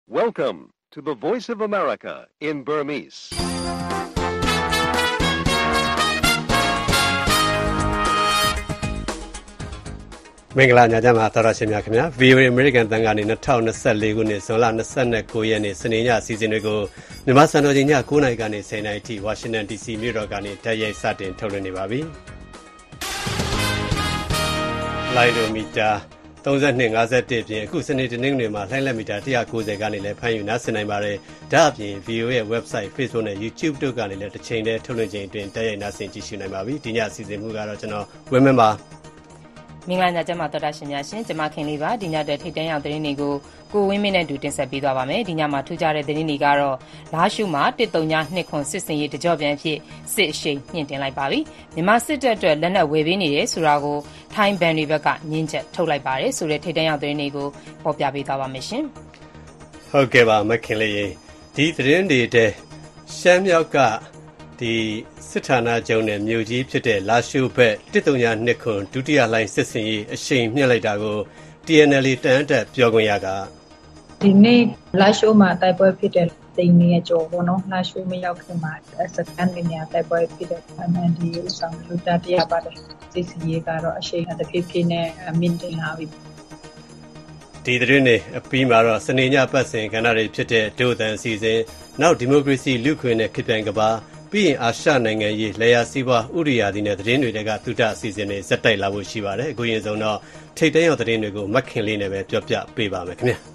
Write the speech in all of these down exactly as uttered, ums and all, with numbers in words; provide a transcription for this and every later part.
Welcome to the Voice of America in Burmese. ။မင်္ဂလာညချမ်းပါတော်ရရှင်များခင်ဗျာ ဗွီအိုအေ American တန်ကနေ၂၀၂၄ခုနှစ်ဇွန်လ၂၉ရက်နေ့စနေညအစီအစဉ်တွေကိုမြန်မာစံတော်ချိန်ည၉နာရီကနေ၁၀နာရီထိဝါရှင်တန် ဒီစီ မြို့တော်ကနေတိုက်ရိုက်စတင်ထုတ်လွှင့်နေပါပြီ။လိုင်ဒိုမီတာသုံး၂ ၅၁ပြင်အခုစနေတနင်္ဂနွေမှာလှိုင်းလက်မီတာ၁၉၀ကနေလည်းဖမ်းယူနားဆင်နိုင်ပါတယ်။ဒါ့အပြင် ဗွီအိုအေရဲ့ website Facebook နဲ့ YouTube တို့ကနေလည်းတစ်ချိန်တည်းထုတ်လွှင့်ခြင်းအတွင်းတိုက်ရိုက်နားဆင်ကြည့်ရှုနိုင်ပါပြီ။ဒီညအစီအစဉ်မှုကတော့ကျွန်တော်ဝင်းမင်းပါမင်္ဂလာညချမ်းပါတော်တာရှင်များရှင်ကျွန်မခင်လေးပါဒီညတဲ့ထိတ်တန်းရောက်သတင်းတွေကိုကိုဝင်းမင်းနဲ့အတူတင်ဆက်ပေးသွားပါမယ်ဒီညမှာထူးခြားတဲ့သတင်းတွေကတော့လာရှုမှာတစ်တုံညာနှစ်ခွန်စစ်စင်ရေးတကြော့ပြန်ဖြစ်စစ်အရှိန်မြင့်တင်လိုက်ပါပြီမြန်မာစစ်တပ်အတွက်လက်နက်ဝယ်ပေးနေတယ်ဆိုတာကိုထိုင်းဘန်တွေဘက်ကညှင်းချက်ထုတ်လိုက်ပါတယ်ဆိုတဲ့ထိတ်တန်းရောက်သတင်းတွေကိုပေါ်ပြပေးသွားပါမယ်ရှင်ဟုတ်ကဲ့ပါမခင်လေးဒီသတင်းတွေတဲ့ရှမ်းမြောက်ကဒီစစ်ဌာနချုပ်နဲ့မြို့ကြီးဖြစ်တဲ့လာရှိုးဘက်တစ်တုံညာနှစ်ခွန်ဒုတိယလှိုင်းစစ်စင်ရေးအရှိန်မြင့်လိုက်တာကို တီ အန် အယ် အေ တန်တက်ပြောခွင့်ရကဒီနေ့လာရှိုးမှာတိုက်ပွဲဖြစ်တဲ့တိမ်နေကြောပေါ့နော်လာရှိုးမရောက်ခင်မှာစကန်နေရတိုက်ပွဲဖြစ်တဲ့ အမ် အန် ဒီ အေ ဦးဆောင်လူသားတရားပါတယ်စစ်စင်ရေးကတော့အရှိန်အတစ်ဖြည်းဖြည်းနဲ့မြင့်တင်လာပြီဒီသတင်းတွေအပြီးမှာတော့စနေညပတ်စဉ်ကဏ္ဍတွေဖြစ်တဲ့ဒို့အသံအစီအစဉ်နောက်ဒီမိုကရေစီလူ့ခွင့်နဲ့ခေတ်ပြိုင်ကဘာပြီးရင်အာရှနိုင်ငံရေးလေယာစီးပွားဥရိယာဒီနဲ့သတင်းတွေကသုတအစီအစဉ်တွေဇက်တိုက်လာဖို့ရှိပါတယ်အခုရင်ဆုံးတော့ထိတ်တန်းရောက်သတင်းတွေကိုမခင်လေးနဲ့ပဲပြောပြပေးပါမယ်ခင်ဗျာ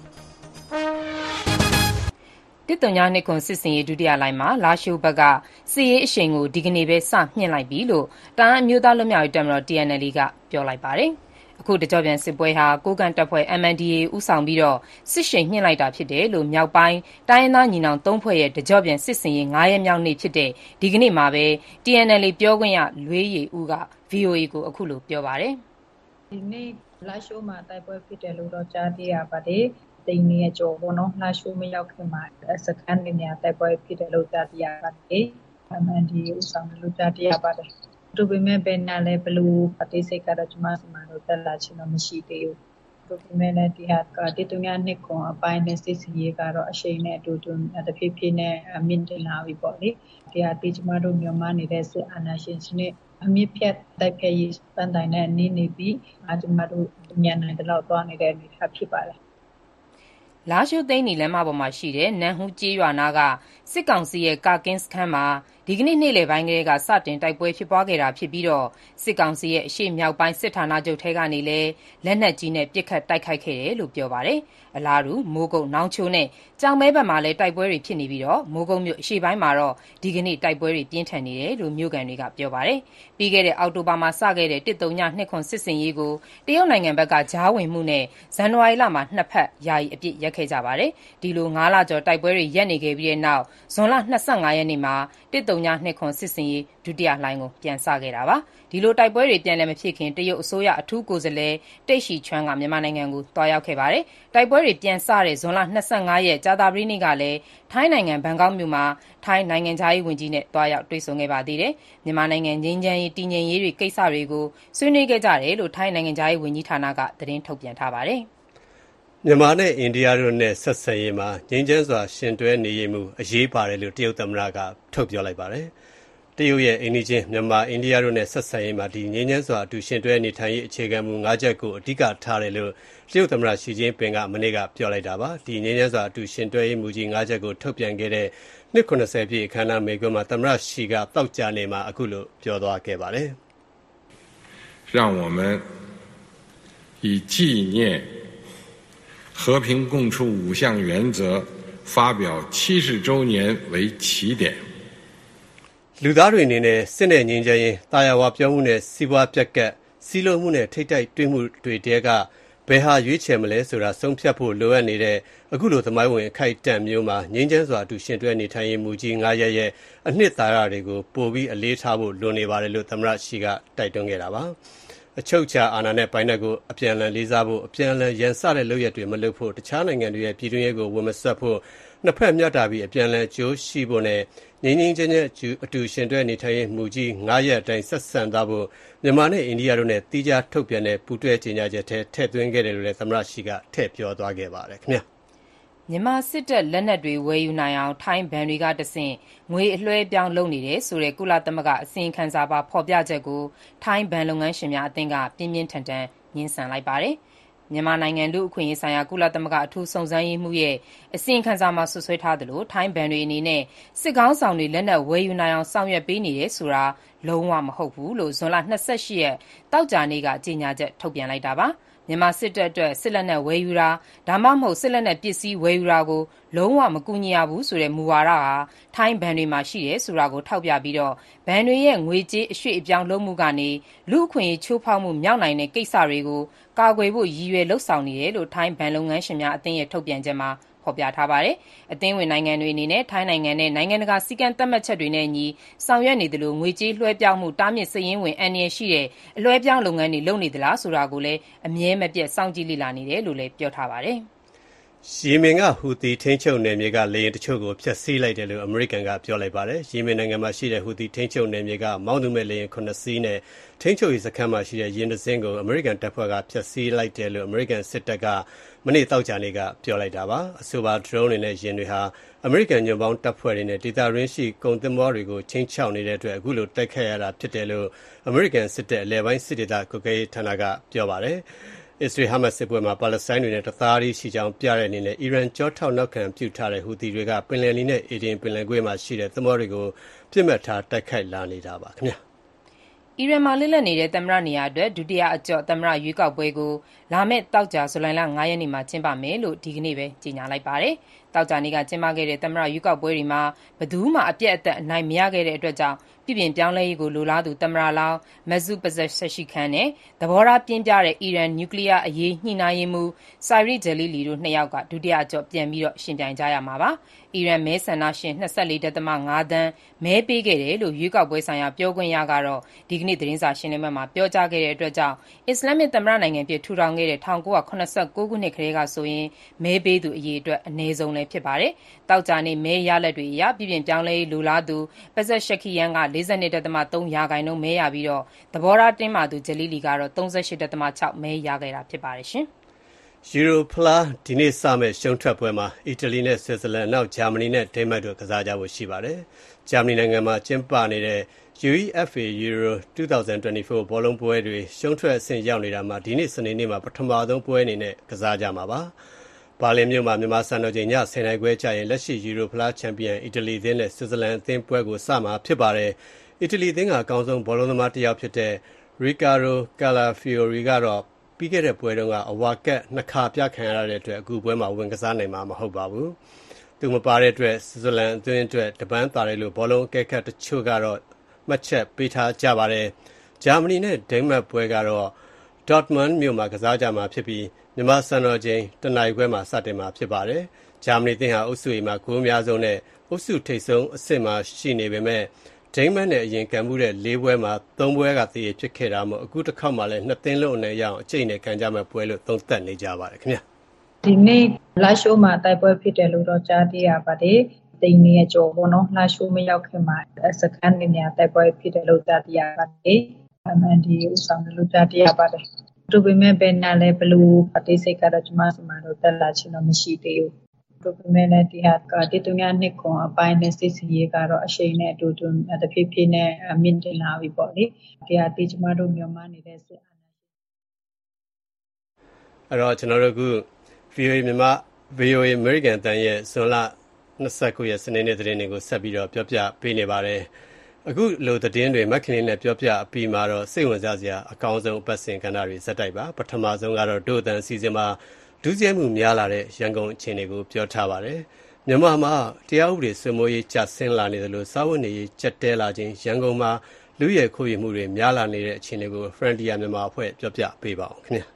တစ်တုံညာနှစ်ခွန်စစ်စင်ရေးဒုတိယလိုင်းမှာလာရှိုးဘက်ကစစ်ရေးအရှိန်ကိုဒီကနေ့ပဲစမြင့်လိုက်ပြီလို့တအန်းအမျိုးသားလွတ်မြောက်ရေးတပ်မတော် တီ အန် အယ် အေ ကပြောလိုက်ပါတယ်အခုတကြော့ပြန်စစ်ပွဲဟာကိုကန့်တပ်ဖွဲ့ အမ် အန် ဒီ အေ ဦးဆောင်ပြီးတော့စစ်ရှိန်မြင့်လိုက်တာဖြစ်တယ်လို့မြောက်ပိုင်းတိုင်းရင်းသားညီနောင်သုံးဖွဲ့ရဲ့တကြော့ပြန်စစ်စင်ရေး၅ရက်မြောက်နေ့ဖြစ်တဲ့ဒီကနေ့မှာပဲ တီ အန် အယ် အေ ပြောခွင့်ရလွေးရီဦးက ဗွီအိုအေကိုအခုလိုပြောပါတယ်ဒီနေ့လာရှိုးမှာတိုက်ပွဲဖြစ်တယ်လို့တော့ကြားသိရပါတယ်တိမ်နေကြောပေါ့နော်လာရှိုးမရောက်ခင်မှာစကန်နေရတိုက်ပွဲဖြစ်တယ်လို့ကြားသိရပါတယ် အမ် အန် ဒီ အေ ဦးဆောင်လို့ကြားသိရပါတယ်တို့ပေမဲ့ဘယ်နာလဲဘလူးပတိစိတ်ကတော့ကျွန်မစီမှာတော့တက်လာချင်တော့မရှိသေးဘူးတို့ပေမဲ့လည်းဒီဟာကတိတုံညာနှစ်ခွန်အပိုင်းနဲ့စစ်စီရေးကတော့အရှိန်နဲ့အတူတူတစ်ဖြည်းဖြည်းနဲ့မြင့်တင်လာပြီပေါ့လေဒီဟာဒီကျွန်မတို့မြန်မာနေတဲ့စစ်အာဏာရှင်စနစ်အမြင့်ဖြတ်တိုက်ခိုက်ရေးပန်းတိုင်နဲ့နေနေပြီးအကျွန်မတို့ညံနိုင်တဲ့လောက်သွားနေတဲ့အနေအထားဖြစ်ပါတယ်လာရှိုးသိန်းနီလမ်းမပေါ်မှာရှိတဲ့နန်းဟူးကျေးရွာနာကစစ်ကောင်စီရဲ့ကာကင်းစခန်းမှာဒီကနေ့နေ့လယ်ပိုင်းကလေးကစတင်တိုက်ပွဲဖြစ်ပွားခဲ့တာဖြစ်ပြီးတော့စစ်ကောင်စီရဲ့အရှိမြောက်ပိုင်းစစ်ဌာနချုပ်ထဲကနေလည်းလက်နက်ကြီးနဲ့ပစ်ခတ်တိုက်ခိုက်ခဲ့တယ်လို့ပြောပါတယ်။အလားတူမိုးကုတ်နောင်ချိုနဲ့ကြောင်မဲဘက်မှာလည်းတိုက်ပွဲတွေဖြစ်နေပြီးတော့မိုးကုတ်မြို့အရှေ့ပိုင်းမှာတော့ဒီကနေ့တိုက်ပွဲတွေပြင်းထန်နေတယ်လို့မြို့ကန်တွေကပြောပါတယ်။ပြီးခဲ့တဲ့အောက်တိုဘာမှာစခဲ့တဲ့တစ်တုံညာနှစ်ခွန်စစ်စင်ရေးကိုတရုတ်နိုင်ငံဘက်ကဂျားဝင်မှုနဲ့ဇန်နဝါရီလမှာနှစ်ဖက်ယာယီအပြစ်ရက်ခဲ့ကြပါတယ်။ဒီလိုငါးလကျော်တိုက်ပွဲတွေရပ်နေခဲ့ပြီးတဲ့နောက်ဇွန်လ၂၅ရက်နေ့မှာတစ်တုံညာနှစ်ခွန်စစ်စင်ရေးဒုတိယလှိုင်းကိုပြန်စခဲ့တာပါဒီလိုတိုက်ပွဲတွေပြန်လည်မဖြစ်ခင်တရုတ်အစိုးရအထူးကိုယ်စားလှယ်တိတ်ရှီချွမ်းကမြန်မာနိုင်ငံကိုတွားရောက်ခဲ့ပါတယ်တိုက်ပွဲတွေပြန်စတဲ့ဇွန်လ၂၅ရက်ကြာသပတေးနေ့ကလည်းထိုင်းနိုင်ငံဘန်ကောက်မြို့မှာထိုင်းနိုင်ငံသားရေးဝန်ကြီးနဲ့တွားရောက်တွေ့ဆုံခဲ့ပါသေးတယ်မြန်မာနိုင်ငံငြိမ်းချမ်းရေးတည်ငြိမ်ရေးတွေကိစ္စတွေကိုဆွေးနွေးခဲ့ကြတယ်လို့ထိုင်းနိုင်ငံသားရေးဝန်ကြီးဌာနကသတင်းထုတ်ပြန်ထားပါတယ်မြန်မာနဲ့အိန္ဒိယတို့နဲ့ဆက်ဆံရေးမှာငြိမ်းချမ်းစွာရှင်တွဲနေရမှုအရေးပါတယ်လို့တရုတ်သမ္မတကထုတ်ပြောလိုက်ပါတယ်။တရုတ်ရဲ့အိန္ဒိချင်းမြန်မာအိန္ဒိယတို့နဲ့ဆက်ဆံရေးမှာဒီငြိမ်းချမ်းစွာအတူရှင်တွဲနေထိုင်ရေးအခြေခံမူ၅ချက်ကိုအဓိကထားတယ်လို့တရုတ်သမ္မတရှီကျင်းပင်ကမနေ့ကပြောလိုက်တာပါ။ဒီငြိမ်းချမ်းစွာအတူရှင်တွဲရေးမူကြီး၅ချက်ကိုထုတ်ပြန်ခဲ့တဲ့နှစ်၇၀ပြည့်အခမ်းအနားမိန့်ခွန်းမှာသမ္မတရှီကတောက်ကြနေမှာအခုလိုပြောသွားခဲ့ပါတယ်။让我们以纪念和平共处五项原则发表七十周年为起点လူသားတွေအနေနဲ့စစ်နဲ့ငြိမ်းချမ်းရေးတာယာဝပြောမှုနဲ့စီးပွားပြက်ကတ်စီးလုံးမှုနဲ့ထိတ်တိုက်တွင်းမှုတွေတဲကဘယ်ဟာရွေးချယ်မလဲဆိုတာဆုံးဖြတ်ဖို့လိုအပ်နေတဲ့အခုလိုသမိုင်းဝင်အခိုက်အတန့်မျိုးမှာငြိမ်းချမ်းစွာအတူရှင်တွဲနေထိုင်ရေးမူကြီး၅ရက်ရဲ့အနှစ်သာရတွေကိုပိုပြီးအလေးထားဖို့လိုနေပါတယ်လို့သမ္မတရှီကတိုက်တွန်းခဲ့တာပါအချုပ်ချာအာဏာနဲ့ပိုင်တဲ့ကိုအပြန်အလှန်လေးစားဖို့အပြန်အလှန်ရန်စတဲ့လုပ်ရက်တွေမလုပ်ဖို့တခြားနိုင်ငံတွေရဲ့ပြည်တွင်းရေးကိုဝန်မဆက်ဖို့နှစ်ဖက်မျှတာပြီးအပြန်အလှန်ကြိုးရှိဖို့နဲ့ငြိမ်းငြိမ်းချမ်းချမ်းအတူရှင်တွဲနေထိုင်ရေးမူကြီး၅ရက်အတိုင်းဆက်ဆံသွားဖို့မြန်မာနဲ့အိန္ဒိယတို့နဲ့တီးခြားထုတ်ပြန်တဲ့ပူးတွဲကြေညာချက်ထဲထည့်သွင်းခဲ့တယ်လို့လည်းသမ္မတရှီကထည့်ပြောသွားခဲ့ပါတယ်ခင်ဗျာမြန်မာစစ်တပ်လက်နက်တွေဝယ်ယူနိုင်အောင်ထိုင်းဘဏ်တွေကတဆင့်ငွေအလွှဲအပြောင်းလုပ်နေတယ်ဆိုတဲ့ကုလသမဂ္ဂအစီရင်ခံစာပါဖော်ပြချက်ကိုထိုင်းဘဏ်လုပ်ငန်းရှင်များအသင်းကပြင်းပြင်းထန်ထန်ငြင်းဆန်လိုက်ပါတယ်။မြန်မာနိုင်ငံလူ့အခွင့်အရေးဆိုင်ရာကုလသမဂ္ဂအထူးစုံစမ်းရေးမှူးရဲ့အစီရင်ခံစာမှာဆွဆွဲထားသလိုထိုင်းဘဏ်တွေအနေနဲ့စစ်ကောင်းဆောင်တွေလက်နက်ဝယ်ယူနိုင်အောင်ဆောင်ရွက်ပေးနေတယ်ဆိုတာလုံးဝမဟုတ်ဘူးလို့ဇွန်လ၂၈ရက်တောက်ကြနေ့ကကြေညာချက်ထုတ်ပြန်လိုက်တာပါ။မြန်မာစစ်တပ်အတွက်စစ်လက်နက်ဝယ်ယူတာဒါမှမဟုတ်စစ်လက်နက်ပစ္စည်းဝယ်ယူတာကိုလုံးဝမကူညီရဘူးဆိုတဲ့မူဝါဒဟာထိုင်းဘဏ်တွေမှာရှိတယ်ဆိုတာကိုထောက်ပြပြီးတော့ဘဏ်တွေရဲ့ငွေကြေးအရွှေ့အပြောင်းလုပ်မှုကနေလူအခွင့်အရေးချိုးဖောက်မှုမြောက်နိုင်တဲ့ကိစ္စတွေကိုကာကွယ်ဖို့ရည်ရွယ်လှုပ်ဆောင်နေတယ်လို့ထိုင်းဘဏ်လုပ်ငန်းရှင်များအသင်းရဲ့ထုတ်ပြန်ချက်မှာဖော်ပြထားပါတယ်။အသင်းဝင်နိုင်ငံတွေအနေနဲ့ထိုင်းနိုင်ငံနဲ့နိုင်ငံတကာစည်းကမ်းသတ်မှတ်ချက်တွေနဲ့အညီဆောင်ရွက်နေသလိုငွေကြေးလွှဲပြောင်းမှုတားမြစ်စည်ရင်းဝင်အန္တရာယ်ရှိတဲ့အလွှဲပြောင်းလုပ်ငန်းတွေလုပ်နေသလားဆိုတာကိုလည်းအမြဲမပြတ်စောင့်ကြည့်လေ့လာနေတယ်လို့လည်းပြောထားပါတယ်။ယီမင်ကဟူသီထိန်းချုပ်နယ်မြေကလေယာဉ်တချို့ကိုဖျက်ဆီးလိုက်တယ်လို့အမေရိကန်ကပြောလိုက်ပါတယ်။ယီမင်နိုင်ငံမှာရှိတဲ့ဟူသီထိန်းချုပ်နယ်မြေကမောင်းသူမဲ့လေယာဉ်ခုနှစ်စီးနဲ့ထိန်းချုပ်ရေးစခန်းမှာရှိတဲ့ယာဉ်တစ်စင်းကိုအမေရိကန်တပ်ဖွဲ့ကဖျက်ဆီးလိုက်တယ်လို့အမေရိကန်စစ်တပ်ကမနေ့သောကြာနေ့ကပြောလိုက်တာပါ။အဆိုပါ drone တွေနဲ့ယာဉ်တွေဟာအမေရိကန်ညွန့်ပေါင်းတပ်ဖွဲ့တွေနဲ့ဒေသရင်းရှိကုန်သင်္ဘောတွေကိုချင်းချောက်နေတဲ့အတွက်အခုလိုတိုက်ခိုက်ရတာဖြစ်တယ်လို့အမေရိကန်စစ်တပ်အလဲပိုင်းစစ်ဒေသကွပ်ကဲရေးဌာနကပြောပါတယ်။အစ္စရေးဟာမတ်စ်စစ်ပွဲမှာပါလက်စတိုင်းတွေနဲ့တသားတည်းရှိကြောင်းပြတဲ့အနေနဲ့အီရန်ကြောထောက်နောက်ခံပြုထားတဲ့ဟူသီတွေကပင်လယ်လီနဲ့အေဒင်ပင်လယ်ကွေ့မှာရှိတဲ့သင်္ဘောတွေကိုပြစ်မှတ်ထားတိုက်ခိုက်လာနေတာပါခင်ဗျာ။အီရန်မှာလစ်လပ်နေတဲ့သမ္မတနေရာအတွက်ဒုတိယအကျော့သမ္မတရွေးကောက်ပွဲကိုလာမယ့်သောကြာဇူလိုင်လ၅ရက်နေ့မှာကျင်းပမယ်လို့ဒီကနေ့ပဲကြေညာလိုက်ပါတယ်။သောကြာနေ့ကကျင်းပခဲ့တဲ့သမ္မတရွေးကောက်ပွဲတွေမှာဘယ်သူမှအပြတ်အသတ်အနိုင်မရခဲ့တဲ့အတွက်ကြောင့်ပြည်ပြင်ပြောင်းလဲရေးကိုလိုလားသူသမ္မတလောင်းမက်ဇူပဇက်ဆက်ရှိခန်းနဲ့သဘောထားပြင်းပြတဲ့အီရန်နျူကလ িয়ার အရေးညှိနှိုင်းရေးမှူးဆိုင်ရီဂျယ်လီလီတို့နှစ်ယောက်ကဒုတိယအကျော့ပြန်ပြီးတော့ရှင်ပြိုင်ကြရမှာပါ။အီရန်မဲဆန္ဒရှင်၂၄.၅သန်းမဲပေးခဲ့တယ်လို့ရွေးကောက်ပွဲဆိုင်ရာပြောခွင့်ရကတော့ဒီကနေ့သတင်းစာရှင်းလင်းပွဲမှာပြောကြားခဲ့တဲ့အတွက်ကြောင့်အစ္စလာမစ်သမ္မတနိုင်ငံဖြစ်ထူထောင်ခဲ့တဲ့၁၉၇၉ခုနှစ်ကတည်းကဆိုရင်မဲပေးသူအရေအတွက်အနည်းဆုံးလည်းဖြစ်ပါတယ်။တောက်ကြနေမဲရလက်တွေအရပြည်ပြင်ပြောင်းလဲရေးလိုလားသူပဇက်ရှခီယန်က၄၂.၃ရာခိုင်နှုန်းမဲရပြီးတော့သဘောထားတင်းမာသူဂျလီလီကတော့၃၈.၆မဲရခဲ့တာဖြစ်ပါတယ်ရှင်။ယူရိုဖလားဒီနေ့စမယ့်ရှုံးထွက်ပွဲမှာအီတလီနဲ့ဆွစ်ဇာလန်နောက်ဂျာမနီနဲ့ဒိန်းမတ်တို့ကစားကြဖို့ရှိပါတယ်။ဂျာမနီနိုင်ငံမှာကျင်းပနေတဲ့ ယူ အီ အက်ဖ် အေ Euro ၂၀၂၄ဘောလုံးပွဲတွေရှုံးထွက်အဆင့်ရောက်နေတာမှာဒီနေ့စနေနေ့မှာပထမဆုံးပွဲအနေနဲ့ကစားကြမှာပါ။ဘာလင်မြို့မှာမြန်မာစံတော်ချိန်ညဆယ်နာရီခွဲကျရင်လက်ရှိယူရိုဖလားချန်ပီယံအီတလီအသင်းနဲ့ဆွစ်ဇာလန်အသင်းပွဲကိုစမှာဖြစ်ပါတယ်။အီတလီအသင်းကအကောင်းဆုံးဘောလုံးသမားတစ်ယောက်ဖြစ်တဲ့ Riccardo Calafiori ကတော့ပြီးခဲ့တဲ့ပွဲတုန်းကအဝါကက်နှစ်ခါပြခံရတဲ့အတွက်အခုပွဲမှာဝင်ကစားနိုင်မှာမဟုတ်ပါဘူး။သူမပါတဲ့အတွက်ဆွစ်ဇာလန်အသင်းအတွက်တပန်းသာတယ်လို့ဘောလုံးအကဲခတ်တချို့ကတော့မှတ်ချက်ပေးထားကြပါတယ်။ဂျာမနီနဲ့ဒိန်းမတ်ပွဲကတော့ Dortmund မြို့မှာကစားကြမှာဖြစ်ပြီးမြန်မာစံတော်ချိန်တနာရီခွဲမှာစတင်မှာဖြစ်ပါတယ်။ဂျာမနီအသင်းဟာအုပ်စု A မှာဂိုးအများဆုံးနဲ့အုပ်စုထိပ်ဆုံးအဆင့်မှာရှိနေပေမဲ့ဒိန်းမတ်နဲ့အရင်ကံမှုတဲ့၄ပွဲမှာ၃ပွဲကတည်ဖြစ်ခဲ့တာမို့အခုတစ်ခေါက်မှလည်းနှစ်သင်းလုံးအနိုင်ရအောင်အကျိတ်နဲ့ခံကြမဲ့ပွဲလို့သုံးသပ်နေကြပါတယ်ခင်ဗျာဒီနေ့လာရှိုးမှာတိုက်ပွဲဖြစ်တယ်လို့တော့ကြားသိရပါတယ်တိမ်နေကြောပေါ့နော်လာရှိုးမရောက်ခင်မှာစကန်နေများတိုက်ပွဲဖြစ်တယ်လို့ကြားသိရပါတယ်အမှန်ဒီဥဆောင်လို့ကြားသိရပါတယ်သူပေမဲ့ဘယ်နာလဲဘလူးအသေးစိတ်ကတော့ကျွန်မစီမှာတော့တက်လာချင်တော့မရှိသေးဘူးသူပေမဲ့လည်းဒီဟာကတိတုံရနှစ်ခွန်အပိုင်းနဲ့စစ်စီရေးကတော့အရှိန်နဲ့အတူတူတဖြည်းဖြည်းနဲ့မြင့်တင်လာပြီပေါ့လေဒီဟာဒီကျွန်မတို့မြန်မာနေတဲ့စစ်အာဏာအဲ့တော့ကျွန်တော်တို့က ဗီအိုအေ မြန်မာ ဗီအိုအေ American တန်ရဲ့ဇွန်လ၂၉ရက်စနေနေ့သတင်းတွေကိုဆက်ပြီးတော့ပြောပြပေးနေပါတယ်အခုလိုသတင်းတွေမက်ခင်လေးနဲ့ပြောပြအပြီးမှာတော့စိတ်ဝင်စားစရာအကောင်းဆုံးအပတ်စဉ်ကဏ္ဍတွေဇက်တိုက်ပါပထမဆုံးကတော့ဒို့အတန်အစီအစဉ်မှာဒုစရိုက်မှုများလာတဲ့ရန်ကုန်အခြေအနေကိုပြောထားပါတယ်မြန်မာမှာတရားဥပဒေစိုးမိုးရေးကျဆင်းလာနေတယ်လို့စာဝန်နေရေးကျက်တဲလာခြင်းရန်ကုန်မှာလူရဲခိုးရမှုတွေများလာနေတဲ့အခြေအနေကို Frontier မြန်မာအဖွဲ့ပြောပြပေးပါအောင်ခင်ဗျာ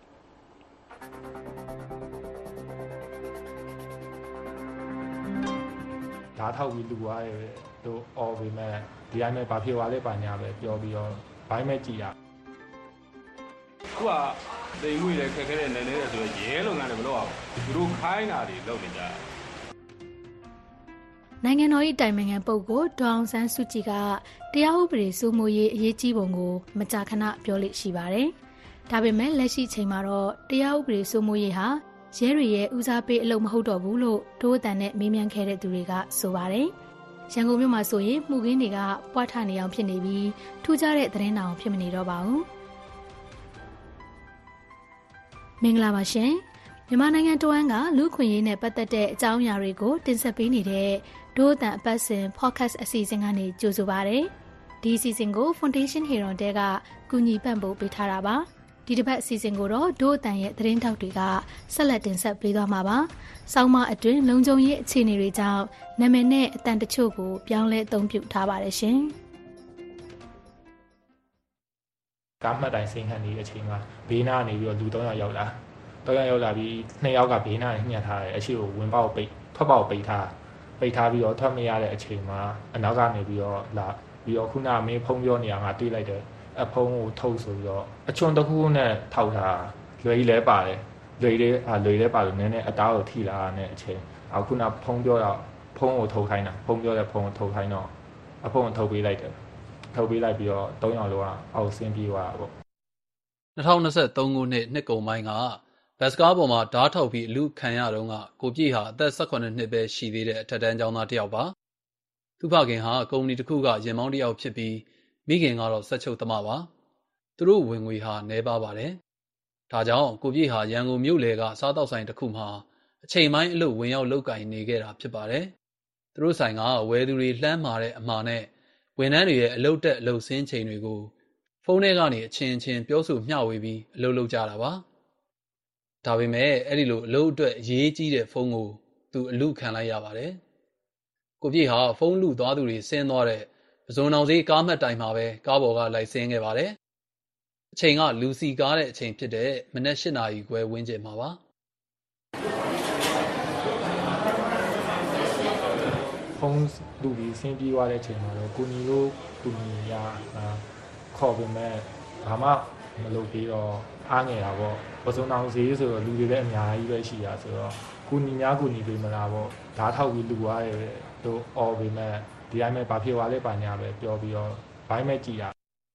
ဓာတ်ထောက်ပြီးလူသွားရဲတို့အော်ပေမဲ့ဒီတိုင်းပဲဘာဖြစ်သွားလဲပါညာပဲပြောပြီးတော့ဘိုင်းမဲ့ကြည်ရခုကတိမ်ငွေလည်းခက်ခဲတဲ့နယ်နေတဲ့ဆိုရင်ရဲလုပ်ငန်းတွေမလုပ်အောင်သူတို့ခိုင်းတာတွေလုပ်နေကြတယ်နိုင်ငံတော်၏တိုင်ပင်ခံပုဂ္ဂိုလ်ဒေါအောင်ဆန်းစုကြည်ကတရားဥပဒေစိုးမိုးရေးအရေးကြီးပုံကိုမကြာခဏပြောလိမ့်ရှိပါတယ်။ဒါပေမဲ့လက်ရှိချိန်မှာတော့တရားဥပဒေစိုးမိုးရေးဟာရဲတွေရဲ့ဦးစားပေးအလုပ်မဟုတ်တော့ဘူးလို့ဒိုးအတန်နဲ့မေးမြန်းခဲ့တဲ့သူတွေကဆိုပါတယ်။ရန်ကုန်မြို့မှာဆိုရင်မှုခင်းတွေကပွားထနေအောင်ဖြစ်နေပြီးထူးခြားတဲ့သတင်းတောင်ဖြစ်မနေတော့ပါဘူး။မင်္ဂလာပါရှင်။မြန်မာနိုင်ငံတဝန်းကလူခွင့်ရေးနဲ့ပတ်သက်တဲ့အကြောင်းအရာတွေကိုတင်ဆက်ပေးနေတဲ့ဒိုးအတန်အပတ်စဉ် podcast အစီအစဉ်ကနေကြိုဆိုပါရစေ။ဒီအစီအစဉ်ကို Foundation Heron တဲကကူညီပံ့ပိုးပေးထားတာပါ။ဒီတစ်ပတ်အစီအစဉ်ကိုတော့ဒိုးအတန်ရဲ့သတင်းထောက်တွေကဆက်လက်တင်ဆက်ပေးသွားမှာပါ။ဆောင်းမအတွင်းလုံခြုံရေးအခြေအနေတွေကြောင့်နာမည်နဲ့အတန်တချို့ကိုပြောင်းလဲအသုံးပြုထားပါတယ်ရှင်။ကားမှတ်တိုင်စိန်ဟန်နေတဲ့အချိန်မှာဘေးနားနေပြီးတော့လူသုံးယောက်ရောက်လာသုံးယောက်ရောက်လာပြီးနှစ်ယောက်ကဘေးနားညှက်ထားတယ်အရှိကိုဝင်ပေါက်ပိတ်ထွက်ပေါက်ပိတ်ထားပိတ်ထားပြီးတော့ထွက်မရတဲ့အချိန်မှာအနောက်ကနေပြီးတော့လာပြီးတော့ခုနမင်းဖုံးပြောနေရငါတွေးလိုက်တယ်အဖုံးကိုထုတ်ဆိုပြီးတော့အချွန်တစ်ခုနဲ့ထောက်ထားလွယ်ကြီးလဲပါတယ်လွယ်လေးအာလွယ်လဲပါလို့နည်းနည်းအသားကိုထိလာတဲ့အချိန်အခုနဖုံးပြောတော့ဖုံးကိုထုတ်ခိုင်းတာဖုံးပြောတဲ့ဖုံးကိုထုတ်ခိုင်းတော့အဖုံးကိုထုတ်ပေးလိုက်တယ်ထုတ်ပေးလိုက်ပြီးတော့သုံးယောက်လောကအောက်ဆင်းပြေးသွားတာပေါ့၂၀၂၃ခုနှစ်နှစ်ကုန်ပိုင်းကဘတ်စကားပေါ်မှာဓားထောက်ပြီးအလူခံရတော့ကကိုပြည့်ဟာအသက်၁၈နှစ်ပဲရှိသေးတဲ့အထက်တန်းကျောင်းသားတစ်ယောက်ပါသူ့ဖခင်ဟာကုမ္ပဏီတစ်ခုကရင်မောင်းတစ်ယောက်ဖြစ်ပြီးမိခင်ကတော့စက်ချုပ်သမားပါသူတို့ဝင်ငွေဟာနည်းပါးပါတယ်ဒါကြောင့်ကိုပြည့်ဟာရန်ကုန်မြို့လယ်ကစားတောက်ဆိုင်တစ်ခုမှာအချိန်ပိုင်းအလုပ်ဝင်ရောက်လုပ်ကင်နေခဲ့တာဖြစ်ပါတယ်သူတို့ဆိုင်ကဝယ်သူတွေလှမ်းမာတဲ့အမှားနဲ့ဝန်ထမ်းတွေရဲ့အလုပ်တက်အလုပ်ဆင်းချိန်တွေကိုဖုန်းထဲကနေအချင်းချင်းပြောဆိုမျှဝေပြီးအလုပ်လုပ်ကြတာပါဒါပေမဲ့အဲ့ဒီလိုအလုပ်အတွက်အရေးကြီးတဲ့ဖုန်းကိုသူအလူခံလိုက်ရပါတယ်ကိုပြည့်ဟာဖုန်းလူသွားသူတွေဆင်းသွားတဲ့ပဇွန်အောင်စေးကားမှတ်တိုင်မှာပဲကားပေါ်ကလိုက်ဆင်းခဲ့ပါတယ်အချိန်ကလူစီကားတဲ့အချိန်ဖြစ်တဲ့မနက်၈နာရီခွဲဝန်းကျင်မှာပါဖုန်းလူကြီးဆင်းပြေးသွားတဲ့အချိန်မှာတော့ကိုညီတို့ကိုညီရခေါ်ပေမဲ့ဘာမှမလုပ်ပြီးတော့အားငယ်တာပေါ့ပစုံအောင်ဈေးဆိုတော့လူတွေလည်းအများကြီးပဲရှိတာဆိုတော့ကိုညီများကိုညီပေးမလားပေါ့ဓာတ်ထောက်ပြီးလူသွားရဲတို့အော်ပေမဲ့ဒီတိုင်းပဲဘာဖြစ်သွားလဲပါညာပဲပြောပြီးတော့ဘိုင်းမဲ့ကြည်တာ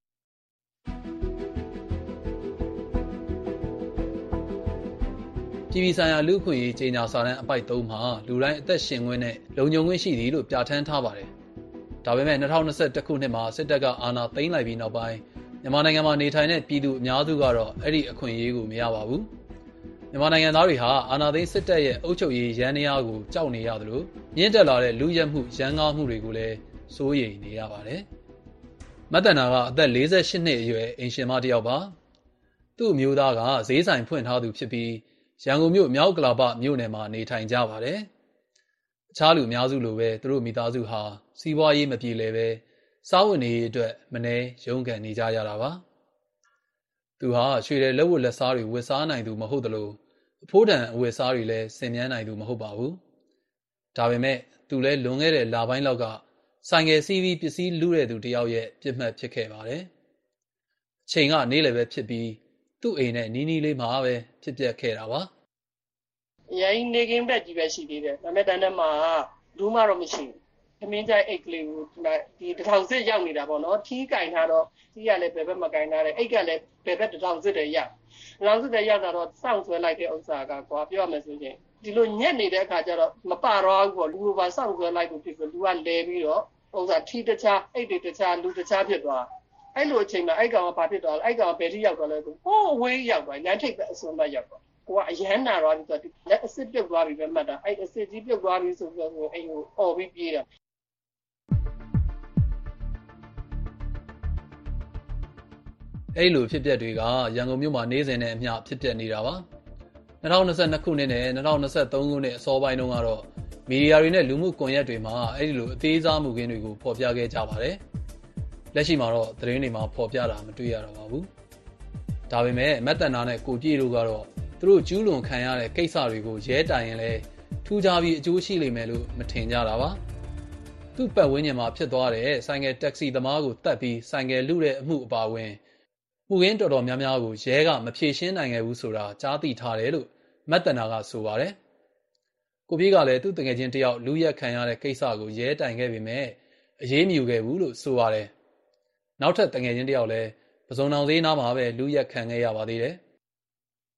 ပြည်ပြည်ဆိုင်ရာလူ့အခွင့်အရေးကြေညာစာတမ်းအပိုဒ်၃မှာလူတိုင်းအသက်ရှင်ခွင့်နဲ့လုံခြုံခွင့်ရှိသည်လို့ပြဋ္ဌာန်းထားပါတယ်။ဒါပေမဲ့၂၀၂၁ခုနှစ်မှာစစ်တပ်ကအာဏာသိမ်းလိုက်ပြီးနောက်ပိုင်းမြန်မာနိုင်ငံမှာနေထိုင်တဲ့ပြည်သူအများစုကတော့အဲ့ဒီအခွင့်အရေးကိုမရပါဘူး။မြန်မာနိုင်ငံသားတွေဟာအာဏာသိမ်းစစ်တပ်ရဲ့အုပ်ချုပ်ရေးရန်တရားကိုကြောက်နေရသလိုမြင့်တက်လာတဲ့လူရဲမှုရန်ကားမှုတွေကိုလည်းစိုးရိမ်နေရပါတယ်။မတ်တနာကအသက်၄၈နှစ်အရွယ်အင်ရှင်မတစ်ယောက်ပါ။သူ့အမျိုးသားကဈေးဆိုင်ဖွင့်ထားသူဖြစ်ပြီးရန်ကုန်မြို့မြောက်ကလာပမြို့နယ်မှာနေထိုင်ကြပါတယ်။အခြားလူအများစုလိုပဲသူတို့မိသားစုဟာစီးပွားရေးမပြေလည်ပဲစားဝတ်နေရေးအတွက်မနှဲရုန်းကန်နေကြရတာပါ။သူဟာရွှေတဲ့လက်ဝတ်လက်စားတွေဝတ်စားနိုင်သူမဟုတ်သလိုအဖိုးတန်အဝတ်စားတွေလည်းဆင်မြန်းနိုင်သူမဟုတ်ပါဘူး။ဒါပေမဲ့သူလည်းလွန်ခဲ့တဲ့လပိုင်းလောက်ကဆိုင်ကယ်စီးပြီးပစ္စည်းလူတဲ့သူတယောက်ရဲ့ပြစ်မှတ်ဖြစ်ခဲ့ပါတယ်။အချိန်ကနေ့လည်းပဲဖြစ်ပြီးသူ့အိမ်နဲ့နီးနီးလေးမှာပဲဖြစ်ပျက်ခဲ့တာပါရိုင်းနေကင်းဘက်ကြီးပဲရှိသေးတယ်ဒါပေမဲ့တန်းတန်းမှာလူမှတော့မရှိဘူးသမင်းကြိုက်အိတ်ကလေးကိုဒီတစ်ထောင်စစ်ရောက်နေတာပေါ့နော်ထီးကင်ထားတော့ထီးကလည်းဘယ်ဘက်မကင်ထားတယ်အိတ်ကလည်းဘယ်ဘက်တစ်ထောင်စစ်တယ်ရောက်တစ်ထောင်စစ်တယ်ရောက်တာတော့စောင့်ဆွဲလိုက်တဲ့ဥစ္စာကကွာပြောရမယ်ဆိုရင်ဒီလိုညက်နေတဲ့အခါကျတော့မပတော့ဘူးပေါ့လူကစောင့်ဆွဲလိုက်လို့ဖြစ်ပြီးလူကလဲပြီးတော့ဥစ္စာထီးတခြားအိတ်တွေတခြားလူတခြားဖြစ်သွားအဲ့လိုအချိန်မှာအဲ့ကောင်ကဘာဖြစ်သွားလဲအဲ့ကောင်ကဘယ်ထိရောက်သွားလဲဆိုဟိုးအဝေးရောက်သွားညထိပ်ပဲအစွန်းပဲရောက်သွားကိုကအရန်နာတော့ဒီဆိုလက်အစ်စ်ပြုတ်သွားပြီပဲမှတ်တာအဲ့အစ်စ်ကြီးပြုတ်သွားပြီဆိုပြီးတော့အိမ်ကိုអော်ပြီးပြေးတာအဲ့လိုဖြစ်ပျက်တွေကရန်ကုန်မြို့မှာနေ့စဉ်နဲ့အမျှဖြစ်ပျက်နေတာပါ၂၀၂၂ခုနှစ်နဲ့၂၀၂၃ခုနှစ်အစောပိုင်းတုန်းကတော့မီဒီယာတွေနဲ့လူမှုကွန်ရက်တွေမှာအဲ့ဒီလိုအသေးစားမှုခင်းတွေကိုဖော်ပြခဲ့ကြပါတယ်လက်ရှိမှာတော့သတင်းတွေမှာဖော်ပြတာမတွေ့ရတော့ပါဘူးဒါပေမဲ့မက်တန်နာနဲ့ကိုပြည့်တို့ကတော့သူတို့ကျူးလွန်ခံရတဲ့ကိစ္စတွေကိုရဲတိုင်ရင်လည်းထူးခြားပြီးအကျိုးရှိလိမ့်မယ်လို့မထင်ကြတာပါသူ့ပတ်ဝန်းကျင်မှာဖြစ်သွားတဲ့ဆိုင်ကယ်တက်ဆီသမားကိုတတ်ပြီးဆိုင်ကယ်လုတဲ့အမှုအပါအဝင်မှုရင်းတော်တော်များများကိုရဲကမဖြေရှင်းနိုင်ခဲ့ဘူးဆိုတာကြားသိထားတယ်လို့မက်တန်နာကဆိုပါတယ်ကိုပြည့်ကလည်းသူ့တငယ်ချင်းတယောက်လူရက်ခံရတဲ့ကိစ္စကိုရဲတိုင်ခဲ့ပေမဲ့အရေးမယူခဲ့ဘူးလို့ဆိုပါတယ်နောက်ထပ်တငယ်ချင်းတယောက်လည်းပဇွန်အောင်သေးနားမှာပဲလူရက်ခံခဲ့ရပါသေးတယ်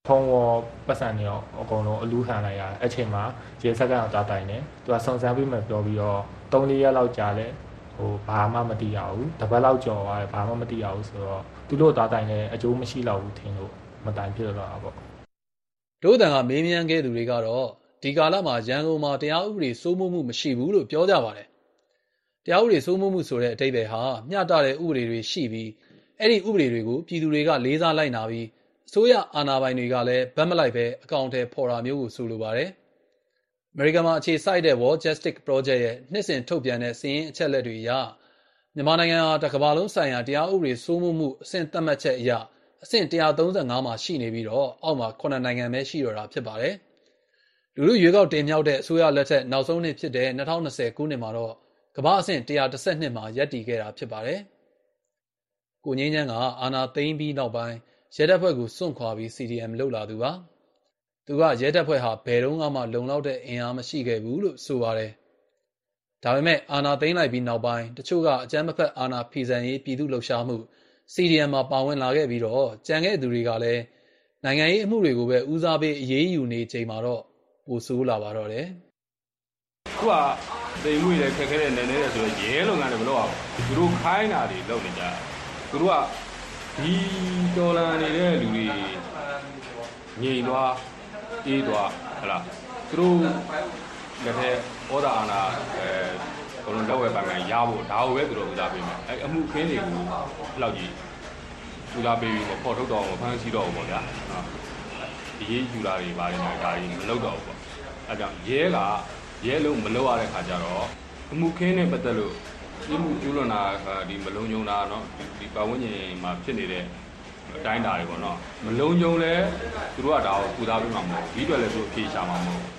ဖုံဝပတ်စံတွေအကုန်လုံးအလူးခံလိုက်ရတယ်အချိန်မှာရေစက္ကန့်တော့တာတိုင်တယ်သူကစုံစမ်းပြီးမှပြောပြီးတော့သုံးလေးရက်လောက်ကြာလဲဟိုဘာမှမသိရဘူးတစ်ပတ်လောက်ကြော်သွားတယ်ဘာမှမသိရဘူးဆိုတော့သူတို့တာတိုင်လည်းအကျိုးမရှိတော့ဘူးထင်လို့မတိုင်ဖြစ်တော့တာပေါ့ဒို့တန်ကမေးမြန်းခဲ့သူတွေကတော့ဒီကာလမှာရန်ကုန်မှာတရားဥပဒေစိုးမိုးမှုမရှိဘူးလို့ပြောကြပါတယ်တရားဥပဒေစိုးမိုးမှုဆိုတဲ့အဓိပ္ပာယ်ဟာမျှတတဲ့ဥပဒေတွေရှိပြီးအဲ့ဒီဥပဒေတွေကိုပြည်သူတွေကလေးစားလိုက်နာပြီးအစိုးရအာဏာပိုင်တွေကလည်းဗတ်မလိုက်ပဲအကောင့်ထဲပေါ်တာမျိုးကိုဆိုလိုပါတယ်အမေရိကန်မှာအခြေစိုက်တဲ့ World Justice Project ရဲ့နှစ်စဉ်ထုတ်ပြန်တဲ့စာရင်းအချက်အလက်တွေအရမြန်မာနိုင်ငံဟာတစ်ကမ္ဘာလုံးဆိုင်ရာတရားဥပဒေစိုးမိုးမှုအဆင့်သတ်မှတ်ချက်အရအဆင့်one thirty-fiveမှာရှိနေပြီးတော့အောက်မှာnineနိုင်ငံပဲရှိတော့တာဖြစ်ပါတယ်လူလူရွေးကောက်တင်မြှောက်တဲ့အစိုးရလက်ထက်နောက်ဆုံးနှစ်ဖြစ်တဲ့twenty twentyခုနှစ်မှာတော့ကမ္ဘာအဆင့်one twelveမှာရပ်တည်ခဲ့တာဖြစ်ပါတယ်ကိုငင်းချမ်းကအာဏာသိမ်းပြီးနောက်ပိုင်းရဲတပ်ဖွဲ့ကိုစွန့်ခွာပြီး C D M လုပ်လာသူပါသူကရဲတပ်ဖွဲ့ဟာဘယ်တော့မှလုံလောက်တဲ့အင်အားမရှိခဲ့ဘူးလို့ဆိုပါတယ်ဒါပေမဲ့အာဏာသိမ်းလိုက်ပြီးနောက်ပိုင်းတချို့ကအကြမ်းမဖက်အာဏာဖီဆန်ရေးပြည်သူ့လှုပ်ရှားမှု C D M မှာပါဝင်လာခဲ့ပြီးတော့ကြံခဲ့သူတွေကလည်းနိုင်ငံရေးအမှုတွေကိုပဲဦးစားပေးအရေးယူနေချိန်မှာတော့ပိုဆိုးလာပါတော့တယ်သူကတိမ်မှုတွေခက်ခဲတဲ့နေနေတယ်ဆိုတော့ရဲလုပ်ငန်းတွေမလုပ်အောင်သူတို့ခိုင်းတာတွေလုပ်နေကြသူတို့ကဒီဒေါ်လာနေတဲ့လူတွေငြိမ်သွားအေးသွားဟလားသူတို့လက်ထက်ဩဒါအာဏာအဲဘလုံးလောက်ဝဲပိုင်ပိုင်ရဖို့ဒါကိုပဲသူတို့ဦးစားပေးမယ်အဲအမှုခင်းတွေကိုဘယ်လောက်ကြီးဦးစားပေးပြီးပေါ်ထုတ်တော့မဖမ်းဆီးတော့ဘူးပေါ့ဗျာဒီရေးယူတာတွေပါတယ်ညာဒါတွေမလုပ်တော့ဘူးပေါ့အဲကြောင့်ရဲကရဲလုံးမလုပ်ရတဲ့ခါကျတော့အမှုခင်းနဲ့ပတ်သက်လို့ဒီမှုကျူးလွန်တာဒီမလုံးုံတာเนาะဒီပတ်ဝန်းကျင်မှာဖြစ်နေတဲ့အတိုင်းတာတွေပေါ့เนาะမလုံးုံလဲသူတို့ကဒါကိုပူသားပြီးမှမဟုတ်ဒီအတွက်လည်းသူအဖြေရှာမှာမဟုတ်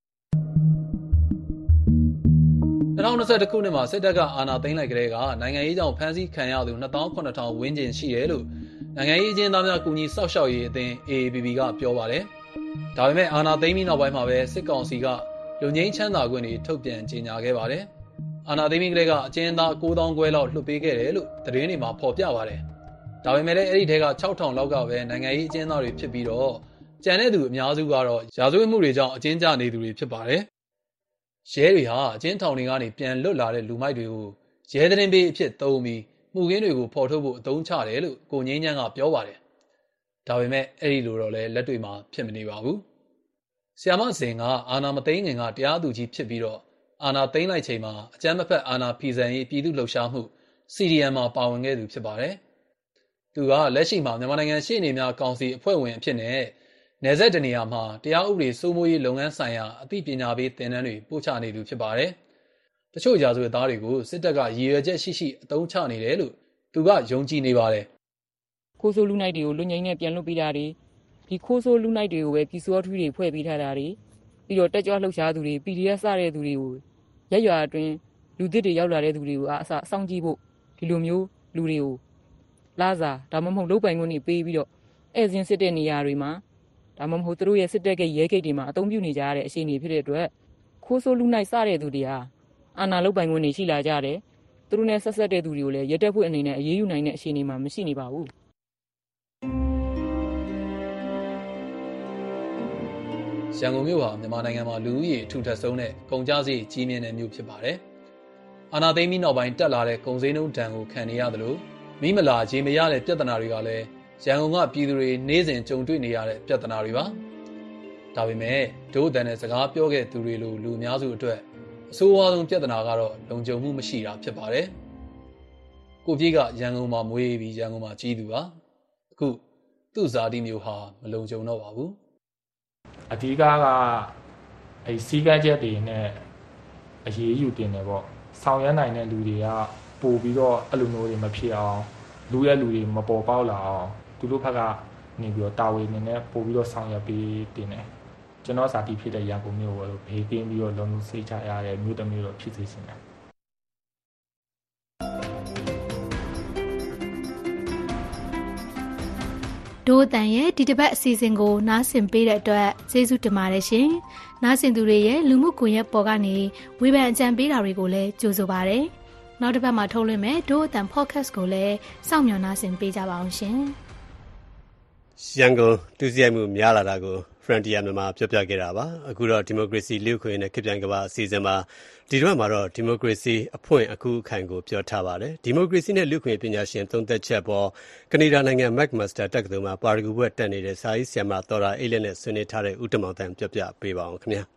twenty twentyခုနှစ်မှာစစ်တပ်ကအာဏာသိမ်းလိုက်ကြတဲ့ကနိုင်ငံရေးကြောင့်ဖမ်းဆီးခံရသူtwo thousand seven hundredဝန်းကျင်ရှိတယ်လို့နိုင်ငံရေးအကျဉ်းသားများကူညီစောင့်ရှောက်ရေးအသင်း A A P P ကပြောပါတယ်ဒါပေမဲ့အာဏာသိမ်းပြီးနောက်ပိုင်းမှာပဲစစ်ကောင်စီကလူငင်းချမ်းသာခွင့်တွေထုတ်ပြန်ကြေညာခဲ့ပါတယ်အာဏာသိမ်းပြီးကလေးကအကျဉ်းသားnine thousandခွဲလောက်လွှတ်ပေးခဲ့တယ်လို့သတင်းတွေမှာဖော်ပြပါတယ်ဒါပေမဲ့လည်းအဲ့ဒီထဲကsix thousandလောက်ကပဲနိုင်ငံရေးအကျဉ်းသားတွေဖြစ်ပြီးတော့ကြံတဲ့သူအများစုကတော့ရာဇဝတ်မှုတွေကြောင့်အကျဉ်းကျနေသူတွေဖြစ်ပါတယ်ရဲတွေဟာအကျဉ်းထောင်တွေကနေပြန်လွတ်လာတဲ့လူမိုက်တွေကိုရဲသတင်းပေးအဖြစ်သုံးပြီးမှုခင်းတွေကိုဖော်ထုတ်ဖို့အသုံးချတယ်လို့ကိုငင်းချမ်းကပြောပါတယ်ဒါပေမဲ့အဲ့ဒီလိုတော့လည်းလက်တွေ့မှာဖြစ်မနေပါဘူးဆီယာမစင်ကအာဏာမသိမ်းခင်ကတရားသူကြီးဖြစ်ပြီးတော့အာဏာသိမ်းလိုက်ချိန်မှာအကြမ်းမဖက်အာဏာဖီဆန်ရေးပြည်သူ့လှုပ်ရှားမှု C D M မှာပါဝင်ခဲ့သူဖြစ်ပါတယ်သူကလက်ရှိမှာမြန်မာနိုင်ငံရှေ့နေများကောင်စီအဖွဲ့ဝင်အဖြစ်နဲ့နယ်စပ်တနေရာမှာတရားဥပဒေစိုးမိုးရေးလုပ်ငန်းဆိုင်ရာအသိပညာပေးသင်တန်းတွေပို့ချနေသူဖြစ်ပါတယ်။တချို့ရာဇဝတ်သားတွေကိုစစ်တပ်ကရည်ရွယ်ချက်ရှိရှိအသုံးချနေတယ်လို့သူကယုံကြည်နေပါတယ်။ခိုးဆိုးလူနိုင်တွေကိုလူငိမ့်နဲ့ပြန်လွတ်ပေးတာတွေဒီခိုးဆိုးလူနိုင်တွေကိုပဲပြည်စောထူးတွေဖွဲ့ပေးထားတာတွေပြီးတော့တက်ကြွလှုပ်ရှားသူတွေ P D F စတဲ့သူတွေကိုရက်ရွာအတွင်းလူသစ်တွေရောက်လာတဲ့သူတွေကိုအအစောင့်ကြည့်ဖို့ဒီလိုမျိုးလူတွေကိုလာစားဒါမှမဟုတ်လုတ်ပိုင်ခွင့်တွေပေးပြီးတော့ဧည့်စဉ်စစ်တဲ့နေရာတွေမှာဒါမှမဟုတ်သူတို့ရဲ့စစ်တပ်ကရဲဂိတ်တွေမှာအသုံးပြုနေကြရတဲ့အခြေအနေဖြစ်တဲ့အတွက်ခိုးဆိုးလူနိုင်စတဲ့သူတွေဟာအာဏာလုတ်ပိုင်ခွင့်တွေရှိလာကြတယ်သူတို့နဲ့ဆက်ဆက်တဲ့သူတွေကိုလည်းရဲတပ်ဖွဲ့အနေနဲ့အရေးယူနိုင်တဲ့အခြေအနေမှာမရှိနေပါဘူးရန်ကုန်မြို့ဟာမြန်မာနိုင်ငံမှာလူဦးရေအထူထပ်ဆုံးတဲ့ကုန်ကျစရိတ်ကြီးမြင့်တဲ့မြို့ဖြစ်ပါတယ်အာဏာသိမ်းပြီးနောက်ပိုင်းတက်လာတဲ့ကုန်စည်နှုန်းဒဏ်ကိုခံနေရသလိုမိမလာခြေမရတဲ့ပြဿနာတွေကလည်းရန်ကုန်ကပြည်သူတွေနေ့စဉ်ကြုံတွေ့နေရတဲ့ပြဿနာတွေပါဒါပေမဲ့ဒို့အတန်နဲ့စကားပြောခဲ့သူတွေလိုလူအများစုအတွက်အဆိုးအဝါးဆုံးပြဿနာကတော့လုံခြုံမှုမရှိတာဖြစ်ပါတယ်ကိုပြေးကရန်ကုန်မှာမွေးပြီးရန်ကုန်မှာကြီးသူပါအခုသူ့ဇာတိမျိုးဟာမလုံခြုံတော့ပါဘူးအဓိကကအဲစီကန်းချက်တွေနဲ့အရေးယူတင်တယ်ပေါ့ဆောင်ရွက်နိုင်တဲ့လူတွေကပို့ပြီးတော့အဲ့လိုမျိုးတွေမဖြစ်အောင်လူရဲ့လူတွေမပေါ်ပေါက်လာအောင်သူတို့ဘက်ကနေပြီးတော့တာဝန်နေနဲ့ပို့ပြီးတော့ဆောင်ရွက်ပေးတင်တယ်ကျွန်တော်စာတီဖြစ်တဲ့ရန်ကုန်မြို့ကိုဘေးကင်းပြီးတော့လုံလုံစိတ်ချရတဲ့မြို့တစ်မြို့တော့ဖြစ်စေချင်တယ်ဒို့အတန်ရဲ့ဒီတစ်ပတ်အစီအစဉ်ကိုနားဆင်ပေးတဲ့အတွက်ကျေးဇူးတင်ပါတယ်ရှင်နားဆင်သူတွေရဲ့လူမှုကွန်ရက်ပေါ်ကနေဝေဖန်အကြံပေးတာတွေကိုလည်းကြိုဆိုပါရစေနောက်တစ်ပတ်မှာထုတ်လွှင့်မယ်ဒို့အတန် podcast ကိုလည်းစောင့်မျှော်နားဆင်ပေးကြပါအောင်ရှင်ရန်ကုန်တူးစရိုက်မှုများလာတာကို Frontier မြန်မာပြောပြခဲ့တာပါအခုတော့ဒီမိုကရေစီလူ့အခွင့်အရေးနဲ့ခေတ်ပြိုင်ကမ္ဘာအစီအစဉ်မှာဒီတော့မှာတော့ဒီမိုကရေစီအဖွင့်အခုအခိုင်ကိုပြောထားပါတယ်ဒီမိုကရေစီနဲ့လူ့အခွင့်အရေးပညာရှင်သုံးသက်ချက်ပေါ်ကနေဒါနိုင်ငံ McMaster တက္ကသိုလ်မှာပါရဂူဘွဲ့တက်နေတဲ့စာရေးဆရာမတော်တာအေးလက်နဲ့ဆွေးနွေးထားတဲ့ဦးတမောင်တန်ပြောပြပေးပါအောင်ခင်ဗျာ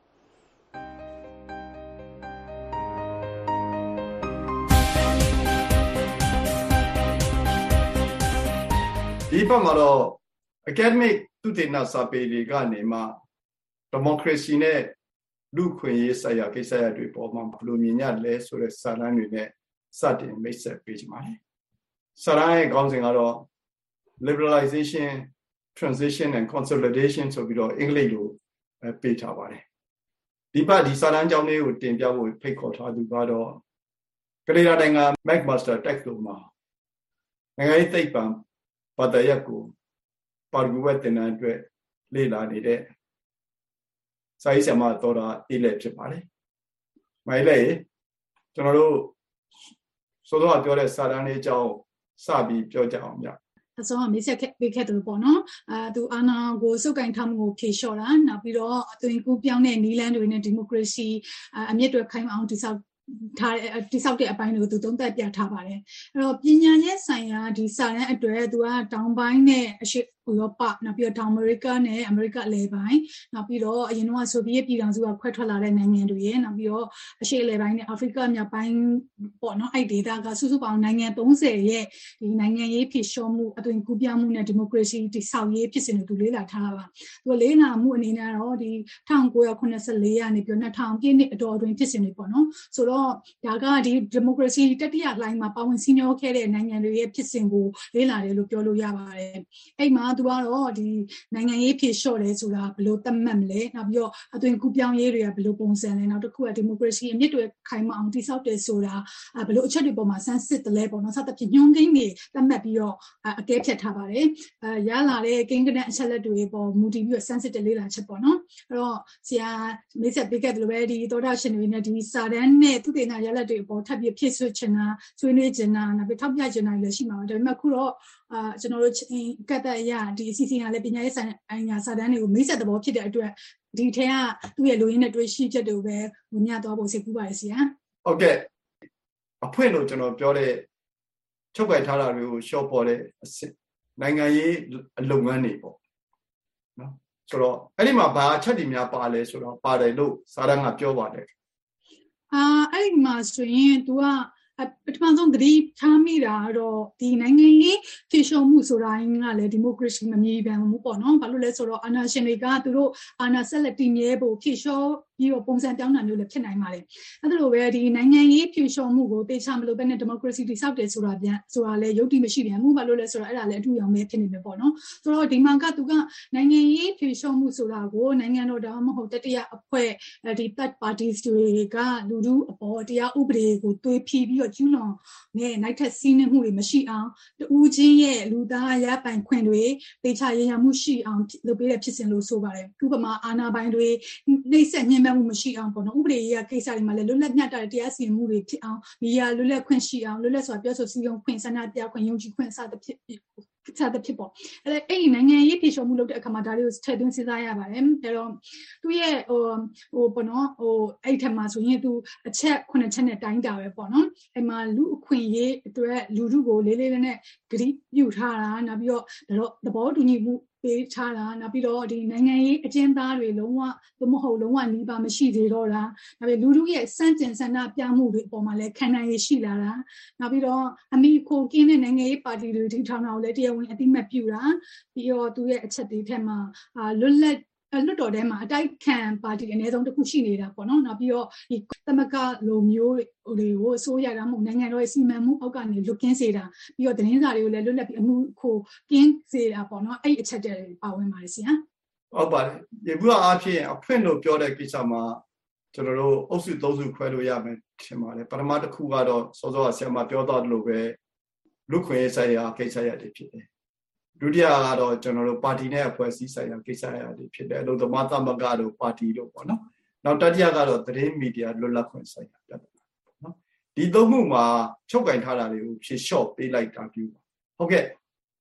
ဒီဘက်မှာတော့ academic သူတေသနစာပေတွေကနေမှ democracy နဲ့လူ့ခွင့်ရေးဆိုင်ရာကိစ္စရပ်တွေပေါ်မှာဘယ်လိုမြင်ရလဲဆိုတဲ့စာတမ်းတွေနဲ့စတင်မိတ်ဆက်ပေးကြပါမယ်။စာတမ်းရဲ့ခေါင်းစဉ်ကတော့ liberalization, transition and consolidation ဆိုပြီးတော့အင်္ဂလိပ်လိုပေးထားပါတယ်။ဒီပတ်ဒီစာတမ်းကြောင်းလေးကိုတင်ပြဖို့ဖိတ်ခေါ်ထားသူကတော့ကနေဒါနိုင်ငံ McMaster တက္ကသိုလ်မှာနိုင်ငံရေးသိပ္ပံဘာသာရပ်ကိုပါရဂူဝတ်တင်တဲ့အတွက်လေ့လာနေတဲ့စာရေးဆရာမတော်တာအေးလက်ဖြစ်ပါတယ်။မိုင်လေးကျွန်တော်တို့ဆိုတော့ပြောတဲ့စာတမ်းလေးအကြောင်းစပြီးပြောကြအောင်ဗျ။အစောကမေးဆက်ပေးခဲ့တယ်ပေါ့နော်။အဲသူအာဏာကိုစုပ်ကိုင်ထားမှုကိုဖြေလျှော့တာနောက်ပြီးတော့အသွင်ကူးပြောင်းတဲ့နီးလန်းတွေနဲ့ဒီမိုကရေစီအမြင့်တွေခိုင်အောင်တည်ဆောက်ထားတိဆောက်တဲ့အပိုင်းတွေကိုသူသုံးသပ်ပြထားပါတယ်အဲ့တော့ပညာရေးဆိုင်ရာဒီစာတမ်းအတွက်သူကတောင်ပိုင်းနဲ့အရှေ့ဥရောပနောက်ပြီးတော့တောင်အမေရိကနဲ့အမေရိကအလယ်ပိုင်းနောက်ပြီးတော့အရင်ကဆိုဗီယက်ပြည်ထောင်စုကခွဲထွက်လာတဲ့နိုင်ငံတွေရဲ့နောက်ပြီးတော့အရှေ့အလယ်ပိုင်းနဲ့အာဖရိကမြောက်ပိုင်းပေါ့နော်အဲ့ဒေသကစုစုပေါင်းနိုင်ငံသုံးဆယ်ရဲ့ဒီနိုင်ငံရေးဖြစ်ရှော့မှုအသွင်ကူးပြောင်းမှုနဲ့ဒီမိုကရေစီတိဆောက်ရေးဖြစ်စဉ်တွေသူလေ့လာထားတာပါသူလေ့လာမှုအနေနဲ့တော့ဒီ၁၉၇၄ကနေပြီးတော့၂၀၀၀ပြည့်နှစ်အတော်အတွင်းဖြစ်စဉ်တွေပေါ့နော်ဆိုတော့ဒါကဒီဒီမိုကရေစီတတိယလှိုင်းမှာပါဝင်စီးနှောခဲ့တဲ့နိုင်ငံတွေရဲ့ဖြစ်စဉ်ကိုလေ့လာတယ်လို့ပြောလို့ရပါတယ်အဲ့မှာသူကတော့ဒီနိုင်ငံရေးဖြေလျှော့တယ်ဆိုတာဘယ်လိုသတ်မှတ်မလဲနောက်ပြီးတော့အသွင်ကူးပြောင်းရေးတွေကဘယ်လိုပုံစံလဲနောက်တစ်ခုကဒီမိုကရေစီအမြင့်တွေခိုင်မာအောင်တည်ဆောက်တယ်ဆိုတာဘယ်လိုအချက်တွေပေါ်မှာစမ်းစစ်တယ်လဲပေါ့နော်စသဖြင့်ညွှန်းကိန်းတွေသတ်မှတ်ပြီးတော့အကဲဖြတ်ထားပါတယ်အဲရလာတဲ့ကိန်းကနအချက်လက်တွေပေါ်မူတည်ပြီးတော့စမ်းစစ်တယ်လေ့လာချက်ပေါ့နော်အဲ့တော့ဆရာမိတ်ဆက်ပေးခဲ့တယ်လို့ပဲဒီသောတာရှင်တွေနဲ့ဒီစာတမ်းနဲ့သူတေသနရလဒ်တွေပေါ်ထပ်ပြီးဖြည့်ဆွတ်ချင်တာဆွေးနွေးချင်တာနောက်ပြီးထောက်ပြချင်တာလည်းရှိမှာပါဒါပေမဲ့ခုတော့အာကျွန်တော်တို့ကတ်တဲ့အရာဒီအစီအစဉ်ကလည်းပညာရေးဆိုင်ရာစာတမ်းတွေကိုမိတ်ဆက်သဘောဖြစ်တဲ့အတွက်ဒီထဲကသူ့ရဲ့လူရင်းနဲ့တွေ့ရှိချက်တွေကိုပဲဝင်မြသွားဖို့စိတ်ကူးပါတယ်ဆရာဟုတ်ကဲ့အဖွင့်လို့ကျွန်တော်ပြောတဲ့ချုပ်ကိုင်ထားတာတွေကိုရှော့ပေါ်တဲ့အစစ်နိုင်ငံရေးအလုပ်ငန်းတွေပေါ့နော်ဆိုတော့အဲ့ဒီမှာဘာအချက်တွေများပါလဲဆိုတော့ပါတယ်လို့စာတမ်းကပြောပါတယ်အာအဲ့ဒီမှာဆိုရင် तू ကပထမဆုံးသတိထားမိတာတော့ဒီနိုင်ငံရေးဖြေရှင်းမှုဆိုတိုင်းကလည်းဒီမိုကရေစီမမြည်ပန်မှုပေါ့နော်ဘာလို့လဲဆိုတော့အာဏာရှင်တွေကသူတို့အာဏာဆက်လက်တည်မြဲဖို့ဖြေရှင်းပြီးတော့ပုံစံပြောင်းတာမျိုးလည်းဖြစ်နိုင်ပါတယ်အဲ့ဒါလိုပဲဒီနိုင်ငံရေးဖြေရှင်းမှုကိုတေချာမလို့ပဲနဲ့ဒီမိုကရေစီတည်ဆောက်တယ်ဆိုတာပြန်ဆိုတာလည်းယုတ်တိမရှိပြန်ဘူးဘာလို့လဲဆိုတော့အဲ့ဒါလည်းအထူးအောင်ပဲဖြစ်နေမယ်ပေါ့နော်ဆိုတော့ဒီမှာကသူကနိုင်ငံရေးဖြေရှင်းမှုဆိုတာကိုနိုင်ငံတော်ဒါမှမဟုတ်တတိယအဖွဲ့ဒီ third parties တွေကလူလူအပေါ်တရားဥပဒေကိုသွေးဖြီးပြီးတော့ကျူးလွန်နဲ့နိုင်ထက်စီးနှင်းမှုတွေမရှိအောင်တူးချင်းရဲ့လူသားရပိုင်ခွင့်တွေတေချာရရမှုရှိအောင်လုပ်ပေးတဲ့ဖြစ်စဉ်လို့ဆိုပါတယ်ဥပမာအာဏာပိုင်တွေနှိမ့်ဆက်ညှဉ်းပန်းမှုမရှိအောင်ပေါ့နော်ဥပဒေရေးကိစ္စတွေမှာလည်းလွတ်လပ်မျှတတဲ့တရားစီရင်မှုတွေဖြစ်အောင်မီဒီယာလွတ်လပ်ခွင့်ရှိအောင်လွတ်လပ်စွာပြောဆိုစည်းရုံးခွင့်ဆန္ဒပြခွင့်ယုံကြည်ခွင့်စသဖြင့်စသဖြင့်ပေါ့အဲ့အဲ့ဒီနိုင်ငံရေးဖြေရှင်းမှုလုပ်တဲ့အခါမှာဒါတွေကိုထည့်သွင်းစဉ်းစားရပါတယ်အဲ့တော့သူရဲ့ဟိုဟိုပေါ့နော်ဟိုအဲ့ထက်မှာဆိုရင်သူအချက်ခုနှစ်ချက်နဲ့တိုင်းတာပဲပေါ့နော်အဲ့မှာလူအခွင့်ရေးအတွက်လူထုကိုလေးလေးနဲ့ဂရုပြုထားတာနောက်ပြီးတော့သဘောတူညီမှုပေးထားတာနောက်ပြီးတော့ဒီနိုင်ငံရေးအကျဉ်းသားတွေလုံးဝမဟုတ်လုံးဝနီးပါမရှိသေးတော့တာနောက်ပြီးလူထုရဲ့စန့်ကျင်ဆန္ဒပြမှုတွေအပေါ်မှာလည်းခံနိုင်ရရှိလာတာနောက်ပြီးတော့အမိခိုကင်းတဲ့နိုင်ငံရေးပါတီတွေထိထောင်တာကိုလည်းတရားဝင်အသိမှတ်ပြုတာပြီးတော့သူရဲ့အချက်တွေထက်မှာလွတ်လပ်လွတ်တော်ထဲမှာအတိုက်ခံပါတီအနည်းဆုံးတစ်ခုရှိနေတာပေါ့နော်နောက်ပြီးတော့ဒီသမကလိုမျိုးတွေကိုအစိုးရတာမဟုတ်နိုင်ငံတော်ရဲ့စီမံမှုအောက်ကနေလွတ်ကင်းစေတာပြီးတော့သတင်းစာတွေကိုလည်းလွတ်လပ်ပြီးအမှုခိုကင်းစေတာပေါ့နော်အဲ့အချက်တွေပါဝင်ပါတယ်ဆရာဟုတ်ပါတယ်ဒီဘုရားအားဖြင့်အဖွင့်လို့ပြောတဲ့ကိစ္စမှာကျွန်တော်တို့အုပ်စုသုံးစုခွဲလို့ရမယ်ထင်ပါတယ်ပထမတစ်ခုကတော့စောစောဆရာမပြောတော့လို့ပဲလူခွင့်ရေးဆိုင်ရာကိစ္စရပ်တွေဖြစ်တယ်ဒုတိယကတော့ကျွန်တော်တို့ပါတီနဲ့အဖွဲ့အစည်းဆိုင်ရာကိစ္စရပ်တွေဖြစ်တယ်လို့သမားသမဂ္ဂတို့ပါတီတို့ပေါ့နော်နောက်တတိယကတော့သတင်းမီဒီယာလွတ်လပ်ခွင့်ဆိုင်ရာပြဿနာပေါ့နော်ဒီသုံးခုမှာချုပ်ကင်ထားတာတွေကိုဖြေလျှော့ပေးလိုက်တာပြုပါဟုတ်ကဲ့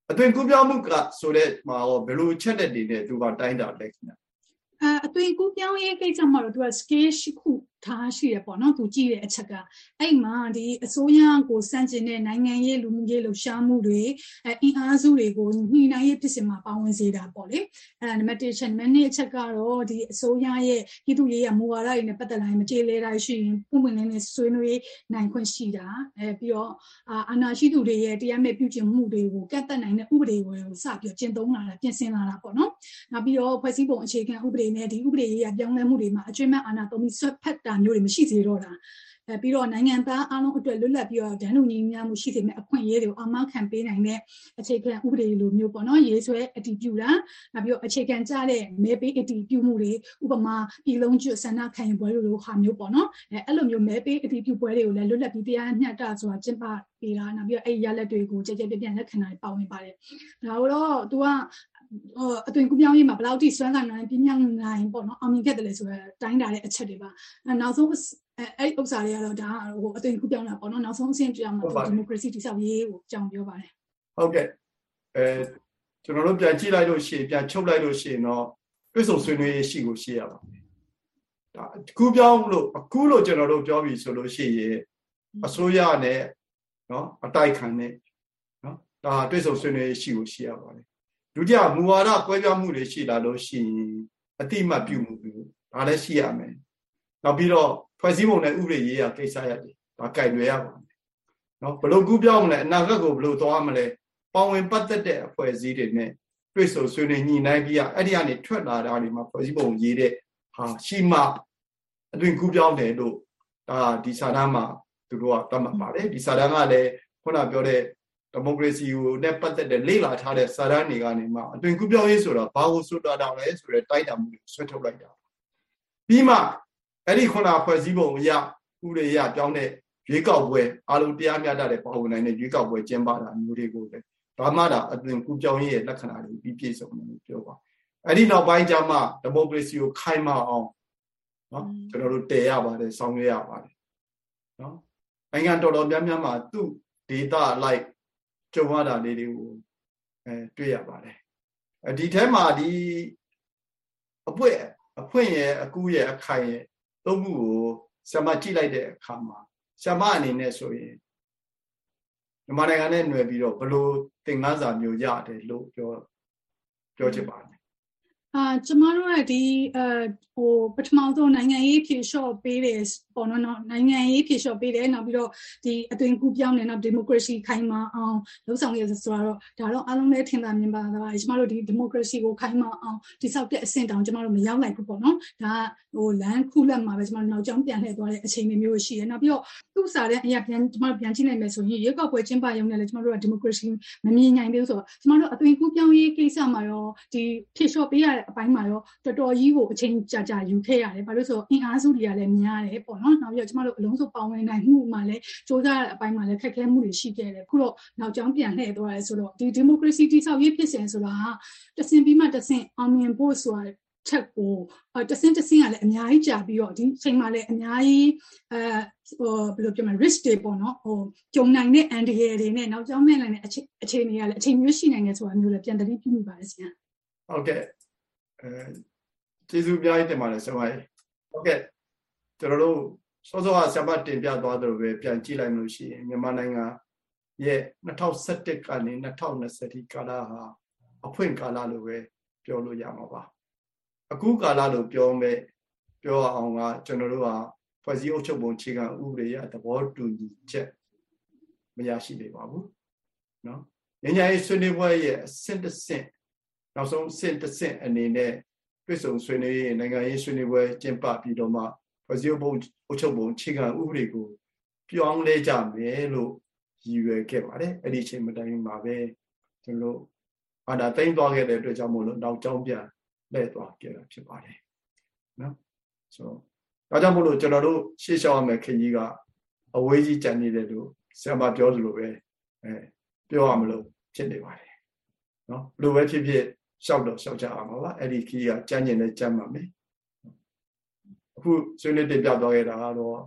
အသွင်ကူးပြောင်းမှုကဆိုတဲ့မှာရောဘယ်လိုချက်တဲ့တွေနဲ့သူကတိုင်းတာလဲခင်ဗျအဲအသွင်ကူးပြောင်းရေးကိစ္စမှာတော့သူက scale ရှိခုထားရှိရပေါ့နော်သူကြည့်တဲ့အချက်ကအဲ့မှာဒီအစိုးရကိုစန့်ကျင်တဲ့နိုင်ငံရေးလူမှုရေးလှုပ်ရှားမှုတွေအဲအင်အားစုတွေကိုညှိနှိုင်းရေးဖြစ်စဉ်မှာပါဝင်စေတာပေါ့လေအဲနံပါတ်တစ်ချက်နံပါတ်နှစ်အချက်ကတော့ဒီအစိုးရရဲ့ပြည်သူရေးရမူဝါဒတွေနဲ့ပတ်သက်လာရင်မကြေလဲတာရှိရင်ပုံမှန်လေးနဲ့ဆွေးနွေးနိုင်ခွင့်ရှိတာအဲပြီးတော့အာဏာရှိသူတွေရဲ့တရားမဲ့ပြုကျင့်မှုတွေကိုကန့်သတ်နိုင်တဲ့ဥပဒေကိုစပြီးကျင့်သုံးလာတာပြင်ဆင်လာတာပေါ့နော်နောက်ပြီးတော့ဖွဲ့စည်းပုံအခြေခံဥပဒေနဲ့ဒီဥပဒေရေးရပြောင်းလဲမှုတွေမှာအကျွမ်းမဲ့အာဏာသုံးပြီးဆွတ်ဖက်တာမျိုးတွေမရှိစေတော့တာအဲပြီးတော့နိုင်ငံသားအားလုံးအတွက်လွတ်လပ်ပြီးတော့ဒဏ်လို့ညီမျှမှုရှိစေမယ့်အခွင့်အရေးတွေကိုအာမခံပေးနိုင်တဲ့အခြေခံဥပဒေလိုမျိုးပေါ့နော်ရေးဆွဲအတည်ပြုတာနောက်ပြီးတော့အခြေခံကျတဲ့မဲပေးအတည်ပြုမှုတွေဥပမာပြည်လုံးကျွတ်ဆန္ဒခံယူပွဲလိုဟာမျိုးပေါ့နော်အဲအဲ့လိုမျိုးမဲပေးအတည်ပြုပွဲတွေကိုလည်းလွတ်လပ်ပြီးတရားမျှတဆိုတာကျင့်ပပေးတာနောက်ပြီးတော့အဲ့ရလက်တွေကိုကြကြပြပြလက်ခံတာပါဝင်ပါတယ်ဒါတော့ तू ကအသွင်ကူးပြောင်းရေးမှာဘယ်လောက်ထိစွမ်းဆောင်နိုင်ပြင်းပြနိုင်ပေါ့နော်အောင်မြင်ခဲ့တယ်လေဆိုတော့တိုင်းတာတဲ့အချက်တွေပါနောက်ဆုံးအဲ့ဥစ္စာတွေကတော့ဒါဟိုအသွင်ကူးပြောင်းတာပေါ့နော်နောက်ဆုံးအဆင့်ကြောင်မှာဒီမိုကရေစီတည်ဆောက်ရေးကိုကြောင်ပြောပါတယ်ဟုတ်ကဲ့အဲကျွန်တော်တို့ပြန်ကြည့်လိုက်လို့ရှိရင်ပြန်ချုပ်လိုက်လို့ရှိရင်တော့တွစ်ဆုံဆွေးနွေးရေးရှိကိုရှိရပါမယ်ဒါကူးပြောင်းလို့အခုလို့ကျွန်တော်တို့ပြောပြီးဆိုလို့ရှိရင်အစိုးရနဲ့နော်အတိုက်ခံနဲ့နော်ဒါတွစ်ဆုံဆွေးနွေးရေးရှိကိုရှိရပါတယ်ဒုတိယမူဝါဒကွဲပြားမှုတွေရှိလာလို့ရှိရင်အတိမတ်ပြုမှုတွေဒါလည်းရှိရမယ်နောက်ပြီးတော့ဖွဲ့စည်းပုံနဲ့ဥပဒေရေးရာကိစ္စရတယ်ဒါကြိုက်လွယ်ရပါမယ်နော်ဘယ်လိုကူးပြောင်းမလဲအနာဂတ်ကိုဘယ်လိုသွားမလဲပေါဝင်ပတ်သက်တဲ့အဖွဲ့အစည်းတွေနဲ့တွေ့ဆုံဆွေးနွေးညှိနှိုင်းပြီးအဲ့ဒီကနေထွက်လာတာတွေမှာဖွဲ့စည်းပုံရေးတဲ့ဟာရှိမှအသွင်ကူးပြောင်းတယ်လို့ဒါဒီစာတမ်းမှာသူတို့ကသတ်မှတ်ပါတယ်ဒီစာတမ်းကလည်းခုနပြောတဲ့ဒီမိုကရေစီကိုနဲ့ပတ်သက်တဲ့လေ့လာထားတဲ့စာတမ်းတွေကနေမှအသွင်ကူးပြောင်းရေးဆိုတာဘာကိုဆိုတာတောင်လဲဆိုတဲ့တိုက်တာမှုတွေဆွဲထုတ်လိုက်တာပြီးမှအဲ့ဒီခုနဖွဲ့စည်းပုံအရဥပဒေအရပြောင်းတဲ့ရွေးကောက်ပွဲအလုံးတရားမျှတတဲ့ပါဝင်နိုင်တဲ့ရွေးကောက်ပွဲကျင်းပတာမျိုးတွေကိုလည်းဒါမှဒါအသွင်ကူးပြောင်းရေးရဲ့လက္ခဏာတွေပြီးပြည့်စုံတယ်လို့ပြောပါအဲ့ဒီနောက်ပိုင်းကျမှဒီမိုကရေစီကိုခိုင်မာအောင်နော်ကျွန်တော်တို့တည်ရပါတယ်ဆောင်ရွက်ရပါတယ်နော်နိုင်ငံတော်တော်များများမှာသူ့ data လိုက်ကြုံရတာလေးတွေကိုအဲတွေ့ရပါတယ်ဒီထဲမှာဒီအပွင့်အဖွင့်ရဲ့အကူးရဲ့အခိုင်ရဲ့သုံးမှုကိုဆရာမကြည့်လိုက်တဲ့အခါမှာဆရာမအနေနဲ့ဆိုရင်မြန်မာနိုင်ငံနဲ့ຫນွယ်ပြီးတော့ဘလို့သင်ခန်းစာမျိုးရတယ်လို့ပြောပြောချင်ပါတယ်အာကျမတို့ကဒီအဲဟိုပထမဆုံးနိုင်ငံရေးဖြေလျှော့ပေးတယ်ပေါ့နော်နိုင်ငံရေးဖြေလျှော့ပေးတယ်နောက်ပြီးတော့ဒီအသွင်ကူးပြောင်းတယ်နောက်ဒီမိုကရေစီခိုင်မာအောင်လှုပ်ဆောင်ရဆိုတော့ဒါတော့အားလုံးလည်းထင်သာမြင်ပါတာပါကျမတို့ဒီဒီမိုကရေစီကိုခိုင်မာအောင်တိဆောက်တဲ့အဆင့်တောင်ကျမတို့မရောက်နိုင်ဘူးပေါ့နော်ဒါဟိုလမ်းခုလက်မှာပဲကျမတို့နောက်ကျောင်းပြန်လှည့်သွားတဲ့အချိန်မျိုးရှိတယ်နောက်ပြီးတော့သူ့စာတဲ့အရာပြန်ကျမတို့ပြန်ကြည့်နိုင်မယ်ဆိုရင်ရွေးကောက်ပွဲကျင်းပရုံနဲ့လည်းကျမတို့ကဒီမိုကရေစီမမြင်နိုင်သေးဘူးဆိုတော့ကျမတို့အသွင်ကူးပြောင်းရေးကိစ္စမှာရောဒီဖြေလျှော့ပေးရတဲ့အပိုင်းမှာရောတော်တော်ကြီးကိုအချိန်ကြာကြာယူခဲ့ရတယ်ဘာလို့ဆိုတော့အင်အားစုတွေကလည်းများတယ်ပေါ့နော်နောက်ပြီးတော့ကျမတို့အလုံးစုံပါဝင်နိုင်မှုမှာလည်းစ조사တဲ့အပိုင်းမှာလည်းခက်ခဲမှုတွေရှိခဲ့တယ်ခုတော့နောက်ကျောင်းပြန်လှည့်သွားတယ်ဆိုတော့ဒီဒီမိုကရေစီတိဆောက်ရေးဖြစ်စဉ်ဆိုတာတဆင်ပြီးမှတဆင်အောင်မြင်ဖို့ဆိုတာချက်ကိုတဆင်တဆင်ကလည်းအများကြီးကြာပြီးတော့ဒီချိန်မှာလည်းအများကြီးအဲဟိုဘယ်လိုပြောမလဲ risk တွေပေါ့နော်ဟိုကြုံနိုင်တဲ့အန်ဒီရဲတွေနဲ့နောက်ကျောင်းမြင်နိုင်တဲ့အချိန်အချိန်တွေကလည်းအချိန်မျိုးရှိနိုင်တယ်ဆိုတာမျိုးလည်းပြန်တတိပြုမိပါတယ်ဆရာဟုတ်ကဲ့အဲကျေးဇူးပြည့်တင်ပါတယ်ဆရာမဟုတ်ကဲ့ကျွန်တော်တို့စောစောကဆရာမတင်ပြသွားတယ်လို့ပဲပြန်ကြည့်လိုက်လို့ရှိရင်မြန်မာနိုင်ငံရဲ့၂၀၁၁ကနေ၂၀၂၀ဒီကာလဟာအဖွင့်ကာလလို့ပဲပြောလို့ရမှာပါအခုကာလလို့ပြောမယ်ပြောအောင်ကကျွန်တော်တို့ကဖွဲ့စည်းအုပ်ချုပ်ပုံအခြေခံဥပဒေရသဘောတူညီချက်မရရှိသေးပါဘူးเนาะဉာဏ်ဉာဏ်ရေးဆွေးနွေးပွဲရဲ့အဆင့်တစ်ဆင့်နောက်ဆုံးအဆင့်တစ်ဆင့်အနေနဲ့တွေ့ဆုံဆွေးနွေးရေးနိုင်ငံရေးဆွေးနွေးပွဲကျင်းပပြီးတော့မှဖွဲ့စည်းပုံအုပ်ချုပ်ပုံအခြေခံဥပဒေကိုပြောင်းလဲကြမယ်လို့ရည်ရွယ်ခဲ့ပါတယ်အဲ့ဒီအချိန်မတိုင်မှာပဲကျွန်တော်အာဒါတိမ့်သွားခဲ့တဲ့အတွက်ကြောင့်မို့လို့နောက်ကြောင်းပြန်လဲသွားခဲ့တာဖြစ်ပါတယ်နော်ဆိုတော့ဒါကြောင့်မို့လို့ကျွန်တော်တို့ရှေ့လျှောက်ရမယ့်ခရီးကအဝေးကြီးကြံနေတယ်လို့ဆရာမပြောသလိုပဲအဲပြောရမလို့ဖြစ်နေပါတယ်နော်ဘလို့ပဲဖြစ်ဖြစ်ရှောက်တော့ရှောက်ကြအောင်ပါအဲ့ဒီခရီးကကြမ်းကျင်နဲ့ကြမ်းပါမယ်အခုဆွေးနွေးတင်ပြသွားခဲ့တာကတော့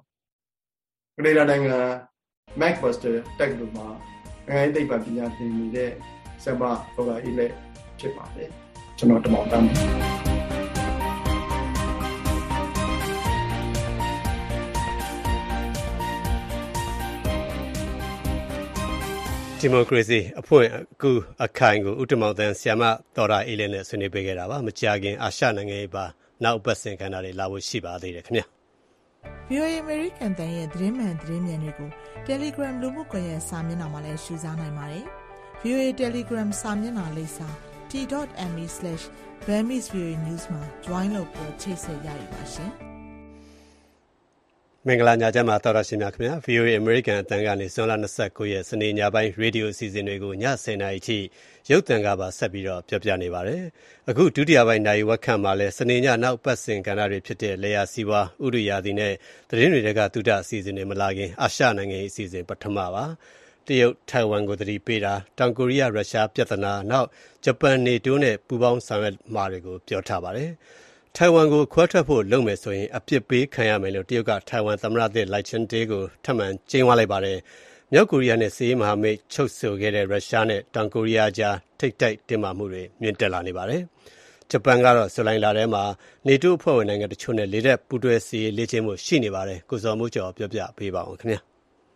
ကနေဒါနိုင်ငံ McMaster Tech လို့မှာနိုင်ငံသိပ္ပံပညာသင်နေတဲ့ဆရာမဒေါက်တာအေးလက်ဖြစ်ပါတယ်ကျွန်တော်တမောင်တန်းဒီမိုကရေစီအဖွင့်အကူအခိုင်ကိုဥတ္တမောင်တန်းဆရာမဒေါ်တာအေးလက်နဲ့ဆွေးနွေးပေးခဲ့တာပါမကြာခင်အာရှနိုင်ငံရေးပါနောက်ပတ်စင်ခန္ဓာတွေလာဖို့ရှိပါသေးတယ်ခင်ဗျာဗီအိုအေ American တန်ရဲ့သတင်းမှန်သတင်းမြန်တွေကို Telegram လူမှုကွန်ရက်စာမျက်နှာမှာလည်းရှုစားနိုင်ပါတယ် ဗီအိုအေ Telegram စာမျက်နှာလိပ်စာ t dot m e slash burmese voa news မှာ join လုပ်ပြီးချိတ်ဆက်ရရပါရှင်မင်္ဂလာညချမ်းပါတော်ရရှင်များခင်ဗျာ ဗီအိုအေ American အတန်းကနေဇွန်လ၂၉ရက်စနေညပိုင်းရေဒီယိုအစီအစဉ်တွေကိုည၁၀နာရီထိရုပ်သံကပါဆက်ပြီးတော့ပြောပြနေပါတယ်အခုဒုတိယပိုင်းနိုင်ဝက်ခန့်မှာလဲစနေညနောက်ပတ်စဉ်ကဏ္ဍတွေဖြစ်တဲ့လေယာစီဝါဥရိယာသည်နဲ့သတင်းတွေကတူတအစီအစဉ်တွေမလာခင်အာရှနိုင်ငံရေးအစီအစဉ်ပထမပါတရုတ်ထိုင်ဝမ်ကိုတတိပေးတာတောင်ကိုရီးယားရုရှားပြဿနာနောက်ဂျပန်နေတိုးနဲ့ပူးပေါင်းဆောင်ရွက်မှာတွေကိုပြောထားပါတယ်ထိုင်ဝမ်ကိုခွဲထွက်ဖို့လုပ်မယ်ဆိုရင်အပြစ်ပေးခံရမယ်လို့တရုတ်ကထိုင်ဝမ်သမ္မတသစ်လိုက်ချင်တေးကိုထပ်မံကျင်းဝလိုက်ပါတယ်မြောက်ကိုရီးယားနဲ့စစ်ရေးမဟာမိတ်ချုပ်ဆိုခဲ့တဲ့ရုရှားနဲ့တောင်ကိုရီးယားကြားထိပ်တိုက်တင်းမာမှုတွေမြင့်တက်လာနေပါတယ်ဂျပန်ကတော့ဇူလိုင်လထဲမှာနေတိုးအဖွဲ့ဝင်နိုင်ငံတချို့နဲ့လေတပ်ပူးတွဲစစ်ရေးလေ့ကျင့်မှုရှိနေပါတယ်ကိုစော်မိုးကျော်ပြောပြပေးပါအောင်ခင်ဗျာ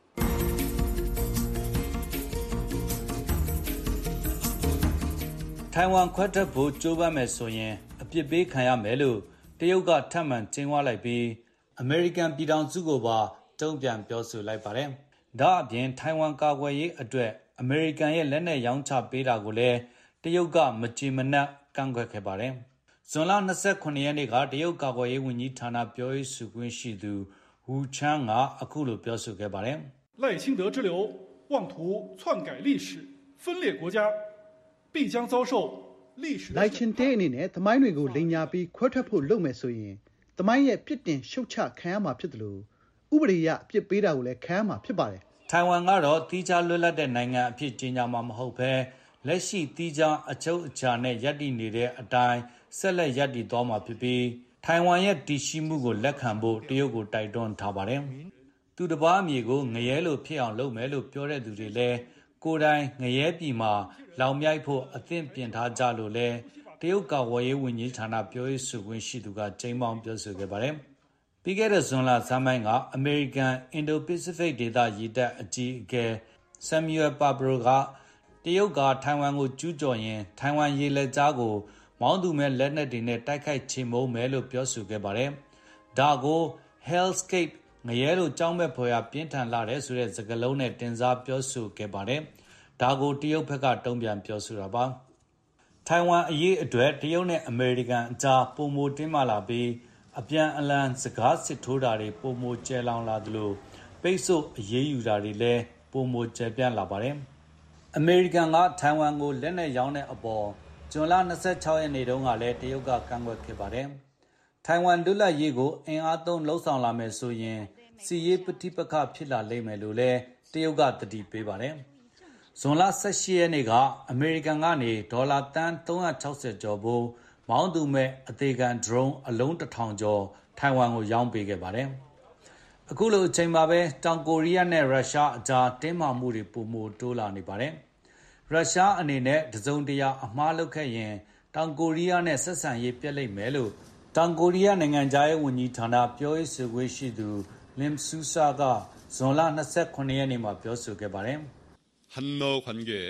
ထိုင်ဝမ်ခွဲထွက်ဖို့ကြိုးပမ်းမယ်ဆိုရင်အပြစ်ပေးခံရမယ်လို့တရုတ်ကထပ်မံကျင်းဝလိုက်ပြီးအမေရိကန်ပြည်ထောင်စုကိုပါတုံ့ပြန်ပြောဆိုလိုက်ပါတယ်။ဒါအပြင်ထိုင်ဝမ်ကာကွယ်ရေးအတွက်အမေရိကန်ရဲ့လက်နက်ရောင်းချပေးတာကိုလည်းတရုတ်ကမကြေမနပ်ကန့်ကွက်ခဲ့ပါတယ်။ဇွန်လ၂၇ရက်နေ့ကတရုတ်ကာကွယ်ရေးဝန်ကြီးဌာနပြောရေးဆိုခွင့်ရှိသူဝူချန်းကအခုလိုပြောဆိုခဲ့ပါတယ်။赖清德之流妄图篡改历史分裂国家必将遭受လိုက်ချင်းတဲအနေနဲ့သမိုင်းတွေကိုလိမ်ညာပြီးခွဲထွက်ဖို့လုပ်မယ်ဆိုရင်သမိုင်းရဲ့ပြစ်တင်ရှုတ်ချခံရမှာဖြစ်တယ်လို့ဥပဒေရအပြစ်ပေးတာကိုလည်းခံရမှာဖြစ်ပါတယ်ထိုင်ဝမ်ကတော့တီးခြားလွတ်လပ်တဲ့နိုင်ငံအဖြစ်ကြေညာမှာမဟုတ်ဘဲလက်ရှိတီးခြားအချုပ်အခြာနဲ့ရပ်တည်နေတဲ့အတိုင်းဆက်လက်ရပ်တည်သွားမှာဖြစ်ပြီးထိုင်ဝမ်ရဲ့တည်ရှိမှုကိုလက်ခံဖို့တရုတ်ကိုတိုက်တွန်းထားပါတယ်သူတစ်ပါးအမြေကိုငရဲလို့ဖြစ်အောင်လုပ်မယ်လို့ပြောတဲ့သူတွေလည်းကိုယ်တိုင်ငရဲပြည်မှာလောင်မြိုက်ဖို့အသင့်ပြင်ထားကြလို့လဲတရုတ်ကာကွယ်ရေးဝန်ကြီးဌာနပြောရေးဆိုခွင့်ရှိသူကကျိန်းပေါင်းပြောဆိုခဲ့ပါတယ်။ပြီးခဲ့တဲ့ဇွန်လဆန်းပိုင်းကအမေရိကန်အင်ဒိုပစိဖိတ်ဒေသရေတပ်အကြီးအကဲဆမ်မြူအယ်ပါဘရိုကတရုတ်ကထိုင်ဝမ်ကိုကျူးကျော်ရင်ထိုင်ဝမ်ရေလက်ကြားကိုမောင်းသူမဲ့လက်နက်တွေနဲ့တိုက်ခိုက်ချေမှုန်းမယ်လို့ပြောဆိုခဲ့ပါတယ်။ဒါကို Hellscape ငရဲလို့ကြောင်းမဲ့ဖွယ်ရာပြင်းထန်လာတဲ့ဆိုတဲ့စကားလုံးနဲ့တင်စားပြောဆိုခဲ့ပါတယ်။ဒါကိုတရုတ်ဘက်ကတုံ့ပြန်ပြောဆိုတာပါထိုင်ဝမ်အရေးအတွက်တရုတ်နဲ့အမေရိကန်အကြားပုံမတင်းမာလာပြီးအပြန်အလှန်စကားစစ်ထိုးတာတွေပုံမကျဲလောင်လာသလိုပိတ်ဆို့အရေးယူတာတွေလည်းပုံမကျပြန့်လာပါတယ်အမေရိကန်ကထိုင်ဝမ်ကိုလက်နက်ရောင်းတဲ့အပေါ်ဇွန်လ၂၆ရက်နေ့တုန်းကလည်းတရုတ်ကကန့်ကွက်ခဲ့ပါတယ်ထိုင်ဝမ်လွတ်လပ်ရေးကိုအင်အားသုံးလှုံ့ဆော်လာမယ်ဆိုရင်စီရေးပဋိပက္ခဖြစ်လာလိမ့်မယ်လို့လည်းတရုတ်ကသတိပေးပါတယ်ဇွန်လ၁၈ရက်နေ့ကအမေရိကန်ကနေဒေါ်လာတန်၃၆၀ကျော်ဖိုးမောင်းသူမဲ့အသေးခံဒရုန်းအလုံးတစ်ထောင်ကျော်ထိုင်ဝမ်ကိုရောင်းပေးခဲ့ပါတယ်။အခုလိုအချိန်မှာပဲတောင်ကိုရီးယားနဲ့ရုရှားအကြားတင်းမာမှုတွေပိုမိုတိုးလာနေပါတယ်။ရုရှားအနေနဲ့တစုံတရာအမှားလုပ်ခဲ့ရင်တောင်ကိုရီးယားနဲ့ဆက်ဆံရေးပြတ်လိမ့်မယ်လို့တောင်ကိုရီးယားနိုင်ငံသားရေးဝန်ကြီးဌာနပြောရေးဆိုခွင့်ရှိသူလင်ဆူဆာကဇွန်လ၂၇ရက်နေ့မှာပြောဆိုခဲ့ပါတယ်။ 한러 관계에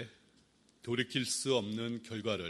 돌이킬 수 없는 결과를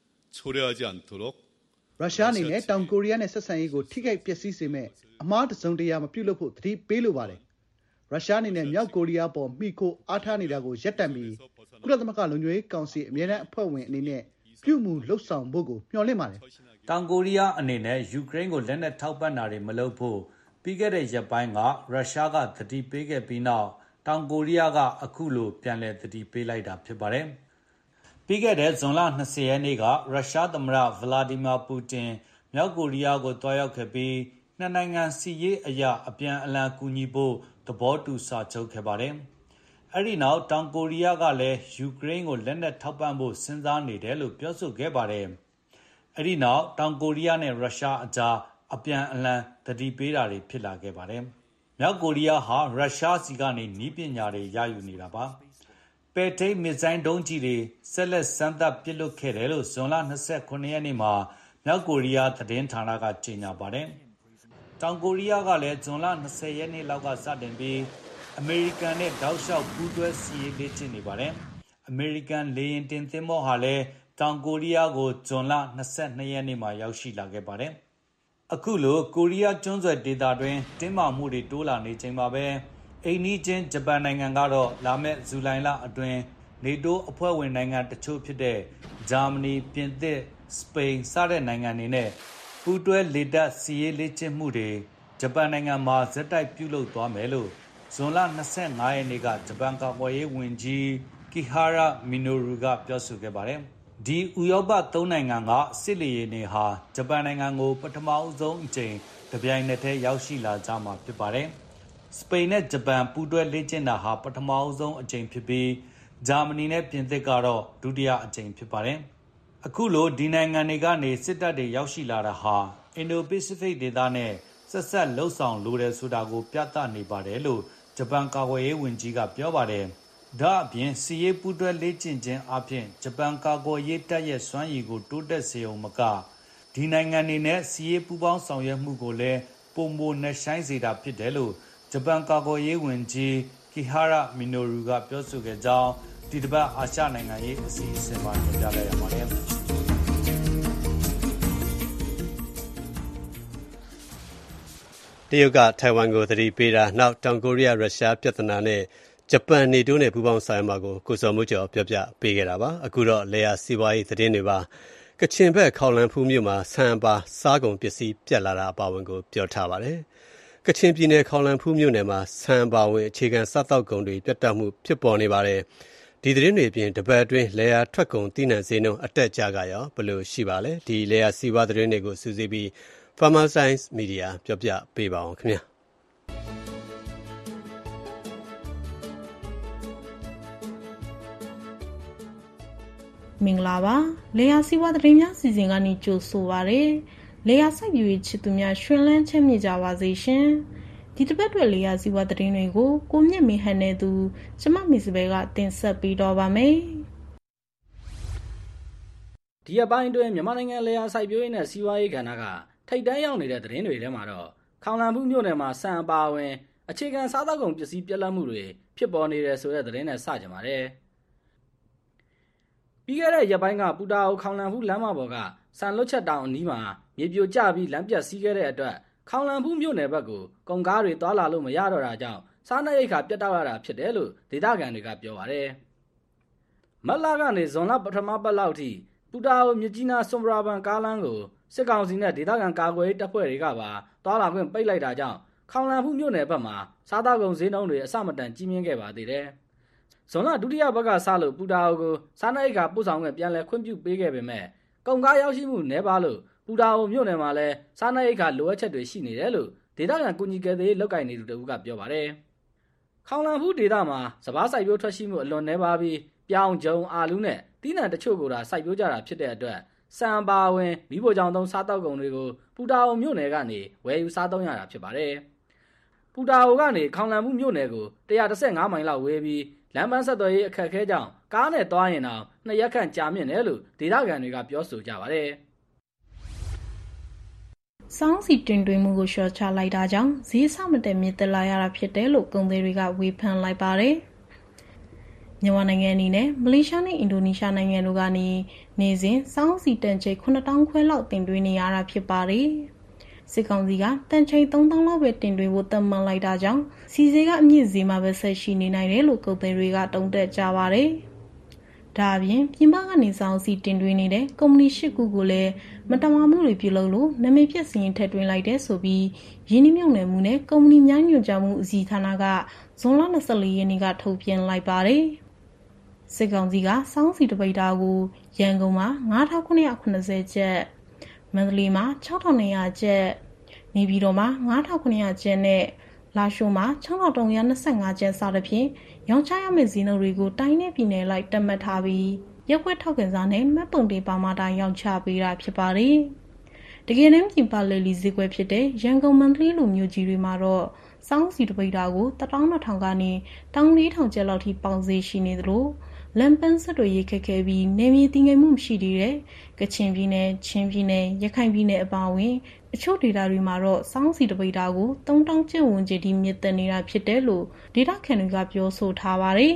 초래하지 않도록 ရုရှားအနေနဲ့တောင်ကိုရီးယားနဲ့ဆက်ဆံရေးကိုထိခိုက်ပျက်စီးစေမဲ့အမှားတစုံတရာမပြုလုပ်ဖို့သတိပေးလိုပါတယ်။ရုရှားအနေနဲ့မြောက်ကိုရီးယားပေါ်မိခိုအားထားနေတာကိုရပ်တန့်ပြီးကုလသမဂ္ဂလုံခြုံရေးကောင်စီအမြဲတမ်းအဖွဲ့ဝင်အနေနဲ့ပြုမှုလှုပ်ဆောင်ဖို့ကိုမျှော်လင့်ပါတယ်။တောင်ကိုရီးယားအနေနဲ့ယူကရိန်းကိုလက်နက်ထောက်ပံ့တာတွေမလုပ်ဖို့ပြီးခဲ့တဲ့ရက်ပိုင်းကရုရှားကသတိပေးခဲ့ပြီးနောက်တောင်ကိုရီးယားကအခုလိုပြန်လည်သတိပေးလိုက်တာဖြစ်ပါတယ်။ပြီးခဲ့တဲ့ဇွန်လ၂၀ရက်နေ့ကရုရှားသမ္မတဗလာဒီမာပူတင်မြောက်ကိုရီးယားကိုတွားရောက်ခဲ့ပြီးနှစ်နိုင်ငံစီးရေးအရာအပြန်အလှန်ကူညီဖို့သဘောတူစာချုပ်ခဲ့ပါတယ်။အဲဒီနောက်တောင်ကိုရီးယားကလည်းယူကရိန်းကိုလက်နက်ထောက်ပံ့ဖို့စဉ်းစားနေတယ်လို့ပြောဆိုခဲ့ပါတယ်။အဲဒီနောက်တောင်ကိုရီးယားနဲ့ရုရှားအကြားအပြန်အလှန်သတိပေးတာတွေဖြစ်လာခဲ့ပါတယ်။မြောက်ကိုရီးယားဟာရုရှားစီကနေနည်းပညာတွေရယူနေတာပါပပဲ့ထိန်းမစ်ဇိုင်းဒုံးကျည်တွေဆက်လက်စမ်းသပ်ပစ်လွှတ်ခဲ့တယ်လို့ဇွန်လ၂၉ရက်နေ့မှာမြောက်ကိုရီးယားသတင်းဌာနကကြေညာပါတယ်။တောင်ကိုရီးယားကလည်းဇွန်လ၂၀ရက်နေ့လောက်ကစတင်ပြီးအမေရိကန်နဲ့တောက်လျှောက်ပူးတွဲစစ်ရေးလေ့ကျင့်နေပါတယ်။အမေရိကန်လေယာဉ်တင်သင်္ဘောဟာလည်းတောင်ကိုရီးယားကိုဇွန်လ၂၂ရက်နေ့မှာရောက်ရှိလာခဲ့ပါတယ်။အခုလိုကိုရီးယားကျွန်းဆွယ်ဒေသတွင်းတင်းမာမှုတွေတိုးလာနေချိန်မှာပဲအိမ်နီးချင်းဂျပန်နိုင်ငံကတော့လာမယ့်ဇူလိုင်လအတွင်းနေတိုးအဖွဲ့ဝင်နိုင်ငံတချို့ဖြစ်တဲ့ဂျာမနီ၊ပြင်သစ်၊စပိန်စတဲ့နိုင်ငံတွေနဲ့ပူးတွဲလေတပ်စစ်ရေးလေ့ကျင့်မှုတွေဂျပန်နိုင်ငံမှာဆက်တိုက်ပြုလုပ်သွားမယ်လို့ဇွန်လ၂၅ရက်နေ့ကဂျပန်ကာကွယ်ရေးဝန်ကြီးကီဟာရမီနိုရူကပြောဆိုခဲ့ပါတယ်။ဒီဥရောပသုံးနိုင်ငံကစစ်လေယာဉ်တွေဟာဂျပန်နိုင်ငံကိုပထမဆုံးအကြိမ်တပြိုင်နက်တည်းရောက်ရှိလာကြမှာဖြစ်ပါတယ်။စပိန်နဲ့ဂျပန်ပူးတွဲလေ့ကျင့်တာဟာပထမဆုံးအကြိမ်ဖြစ်ပြီးဂျာမနီနဲ့ပြင်သစ်ကတော့ဒုတိယအကြိမ်ဖြစ်ပါတယ်။အခုလိုဒီနိုင်ငံတွေကနေစစ်တပ်တွေရောက်ရှိလာတာဟာအင်ဒိုပစိဖိတ်ဒေသနဲ့ဆက်ဆက်လှုပ်ဆောင်လိုတယ်ဆိုတာကိုပြသနေပါတယ်လို့ဂျပန်ကာကွယ်ရေးဝန်ကြီးကပြောပါတယ်။ဒါအပြင်စီရေးပူးတွဲလေ့ကျင့်ခြင်းအပြင်ဂျပန်ကာကွယ်ရေးတပ်ရဲ့စွမ်းရည်ကိုတိုးတက်စေအောင်မကဒီနိုင်ငံတွေနဲ့စီရေးပူးပေါင်းဆောင်ရွက်မှုကိုလည်းပုံမနဲ့ဆိုင်စေတာဖြစ်တယ်လို့ဂျပန်ကာကွယ်ရေးဝန်ကြီးကီဟာရမီနိုရူကပြောဆိုခဲ့ကြောင်းဒီတစ်ပတ်အာရှနိုင်ငံရေးအစီအစဉ်မှာတင်ပြလိုက်ရပါတယ်။တရုတ်ကထိုင်ဝမ်ကိုသတိပေးတာနောက်တောင်ကိုရီးယားရုရှားပြဿနာနဲ့ဂျပန်နေတိုးနဲ့ပူးပေါင်းဆောင်ရွက်မှာကိုကိုစော်မိုးကျော်ပြောပြပေးခဲ့တာပါအခုတော့လေယာစီးပွားရေးသတင်းတွေပါကချင်ဘက်ခေါလန်ဖူးမြို့မှာဆန်ပါစားကုန်ပစ္စည်းပြတ်လာတာအပါဝင်ကိုပြောထားပါတယ်ကချင်ပြည်နယ်ခေါလန်ဖူးမြို့နယ်မှာဆန်ပါဝင်အခြေခံစားတောက်ကုန်တွေပြတ်တောက်မှုဖြစ်ပေါ်နေပါတယ်ဒီသတင်းတွေအပြင်တပတ်အတွင်းလေယာထွက်ကုန်တိနံဈေးနှုန်းအတက်ကြကရောဘယ်လိုရှိပါလဲဒီလေယာစီးပွားသတင်းတွေကိုစူးစီးပြီး Farmer Science Media ပြောပြပေးပါအောင်ခင်ဗျာမင်္ဂလာပါလေယာစီးပွားသတင်းများစီစဉ်ကနေကြိုဆိုပါရစေလေယာစိုက်ပျိုးရေးချစ်သူများရှင်လန်းချမ်းမြေ့ကြပါစေရှင်ဒီတစ်ပတ်အတွက်လေယာစီးပွားသတင်းတွေကိုကိုမြင့်မေဟန်နဲ့သူကျမမီစဘဲကတင်ဆက်ပေးတော့ပါမယ်ဒီအပိုင်းတွင်မြန်မာနိုင်ငံလေယာစိုက်ပျိုးရေးနဲ့စီးပွားရေးကဏ္ဍကထိပ်တန်းရောက်နေတဲ့သတင်းတွေထဲမှာတော့ခေါင်လန်ဖူးမြို့နယ်မှာဆန်အပါအဝင်အခြေခံစားသောက်ကုန်ပစ္စည်းပြတ်လတ်မှုတွေဖြစ်ပေါ်နေတယ်ဆိုတဲ့သတင်းနဲ့စကြပါတယ်ပြီးခဲ့တဲ့ရက်ပိုင်းကပူတာအိုခေါင်လန်ဖူးလမ်းမပေါ်ကဆန်လွတ်ချက်တောင်အနီးမှာမြေပြိုကျပြီးလမ်းပြတ်စီးခဲ့တဲ့အတွက်ခေါင်လန်ဖူးမြို့နယ်ဘက်ကိုကုန်ကားတွေသွားလာလို့မရတော့တာကြောင့်စားနပ်ရိက္ခာပြတ်တောက်ရတာဖြစ်တယ်လို့ဒေသခံတွေကပြောပါတယ်မတ်လကနေဇွန်လပထမပတ်လောက်ထိပူတာအိုမြကြီးနားစွန်ပရာဘန်ကားလမ်းကိုစစ်ကောင်စီနဲ့ဒေသခံကာကွယ်ရေးတပ်ဖွဲ့တွေကပါသွားလာခွင့်ပိတ်လိုက်တာကြောင့်ခေါင်လန်ဖူးမြို့နယ်ဘက်မှာစားသောက်ကုန်ဈေးနှုန်းတွေအဆမတန်ကြီးမြင့်ခဲ့ပါသေးတယ်။ဇွန်လဒုတိယဘက်ကစလို့ပူတာအိုကိုစားနပ်ရိက္ခာပို့ဆောင်ခွင့်ပြန်လည်ခွင့်ပြုပေးခဲ့ပေမဲ့ကုန်ကားရောက်ရှိမှုနည်းပါလို့ပူတာအိုမြို့နယ်မှာလည်းစားနပ်ရိက္ခာလိုအပ်ချက်တွေရှိနေတယ်လို့ဒေသခံကူညီကယ်ဆယ်ရေးလုပ်ကိုင်နေသူတဦးကပြောပါတယ်။ခေါင်လန်ဖူးဒေသမှာစပါးစိုက်ပျိုးထွက်ရှိမှုအလွန်နည်းပါးပြီးပြောင်းကျုံအာလူးနဲ့တီးနှံတချို့ကိုသာစိုက်ပျိုးကြတာဖြစ်တဲ့အတွက်ဆန်ပါဝင်မိဖို့ကြောင့်သုံးစားတောက်ကုန်တွေကိုပူတာအိုမြို့နယ်ကနေဝယ်ယူစားသုံးရတာဖြစ်ပါတယ်။ပူတာအိုကနေခေါင်လန်ဖူးမြို့နယ်ကို၁၁၅မိုင်လောက်ဝေးပြီးလမ်းပန်းဆက်သွယ်ရေးအခက်အခဲကြောင့်ကားနဲ့သွားရင်တော့နှစ်ရက်ခန့်ကြာမြင့်တယ်လို့ဒေသခံတွေကပြောဆိုကြပါတယ်။စောင်းစီတင်သွင်းမှုကိုလျှော့ချလိုက်တာကြောင့်ဈေးဆမတက်မြင့်တက်လာရတာဖြစ်တယ်လို့ကုန်သည်တွေကဝေဖန်လိုက်ပါတယ်။မြန်မာနိုင်ငံအနေနဲ့မလေးရှားနဲ့အင်ဒိုနီးရှားနိုင်ငံတို့ကနေနေစဉ်စောင်းစီတန်ချိန်ခုနှစ်တောင်းခွဲလောက်တင်သွင်းနေရတာဖြစ်ပါတယ်။စစ်ကောင်စီကတန်ချိန်သုံးတောင်းလောက်ပဲတင်သွင်းဖို့သတ်မှတ်လိုက်တာကြောင့်စီစေကအမြင့်ဈေးမှာပဲဆက်ရှိနေနိုင်တယ်လို့ကုန်သည်တွေကတုံ့တက်ကြပါတယ်။ဒါအပြင်ပြင်ပကနေစောင်းစီတင်သွင်းနေတဲ့ကုမ္ပဏီရှစ်ခုကိုလည်းမတမာမှုတွေပြုလုပ်လို့နာမည်ပြက်စီရင်ထည့်သွင်းလိုက်တဲ့ဆိုပြီးရင်းနှီးမြှုပ်နှံမှုနဲ့ကုမ္ပဏီများညွှန်ကြားမှုအစည်းဌာနကဇွန်လ၂၄ရက်နေ့ကထုတ်ပြန်လိုက်ပါတယ်။စစ်ကောင်စီကစောင်းစီတပိတ်တာကိုရန်ကုန်မှာ၅ထောင်ခုနှစ်ရာခုနှစ်ဆယ်ကျပ်မန္တလေးမှာ၆ထောင်၂ရာကျပ်နေပြည်တော်မှာ၅ထောင်ခုနှစ်ရာကျပ်နဲ့လာရှိုးမှာ၆ထောင်၃ရာ၂၅ကျပ်စသဖြင့်ရောင်းချရမယ့်ဈေးနှုန်းတွေကိုတိုင်းနဲ့ပြည်နယ်လိုက်တက်မှတ်ထားပြီးရက်ွက်ထောက်ကန်စာနဲ့မှတ်ပုံတင်ပါမတိုင်းရောင်းချပေးတာဖြစ်ပါတယ်။တကယ်တမ်းပြင်ပလေလီဈေးကွက်ဖြစ်တဲ့ရန်ကုန်မန္တလေးလိုမြို့ကြီးတွေမှာတော့စောင်းစီတပိတာကိုတတောင်းနှစ်ထောင်ကနေတောင်းလေးထောင်ကျပ်လောက်ထိပေါင်စေရှိနေသလိုလမ်ပန်းဆက်တွေရိတ်ခက်ခဲပြီးနေမြေတည်ငြိမ်မှုမရှိသေးတဲ့ကချင်ပြည်နယ်ချင်းပြည်နယ်ရခိုင်ပြည်နယ်အပါအဝင်အချို့ဒေသတွေမှာတော့စောင်းစီတပိတာကိုသုံးတောင်းကျပ်ဝန်းကျင်ထိမြင့်တက်နေတာဖြစ်တယ်လို့ဒေသခံတွေကပြောဆိုထားပါတယ်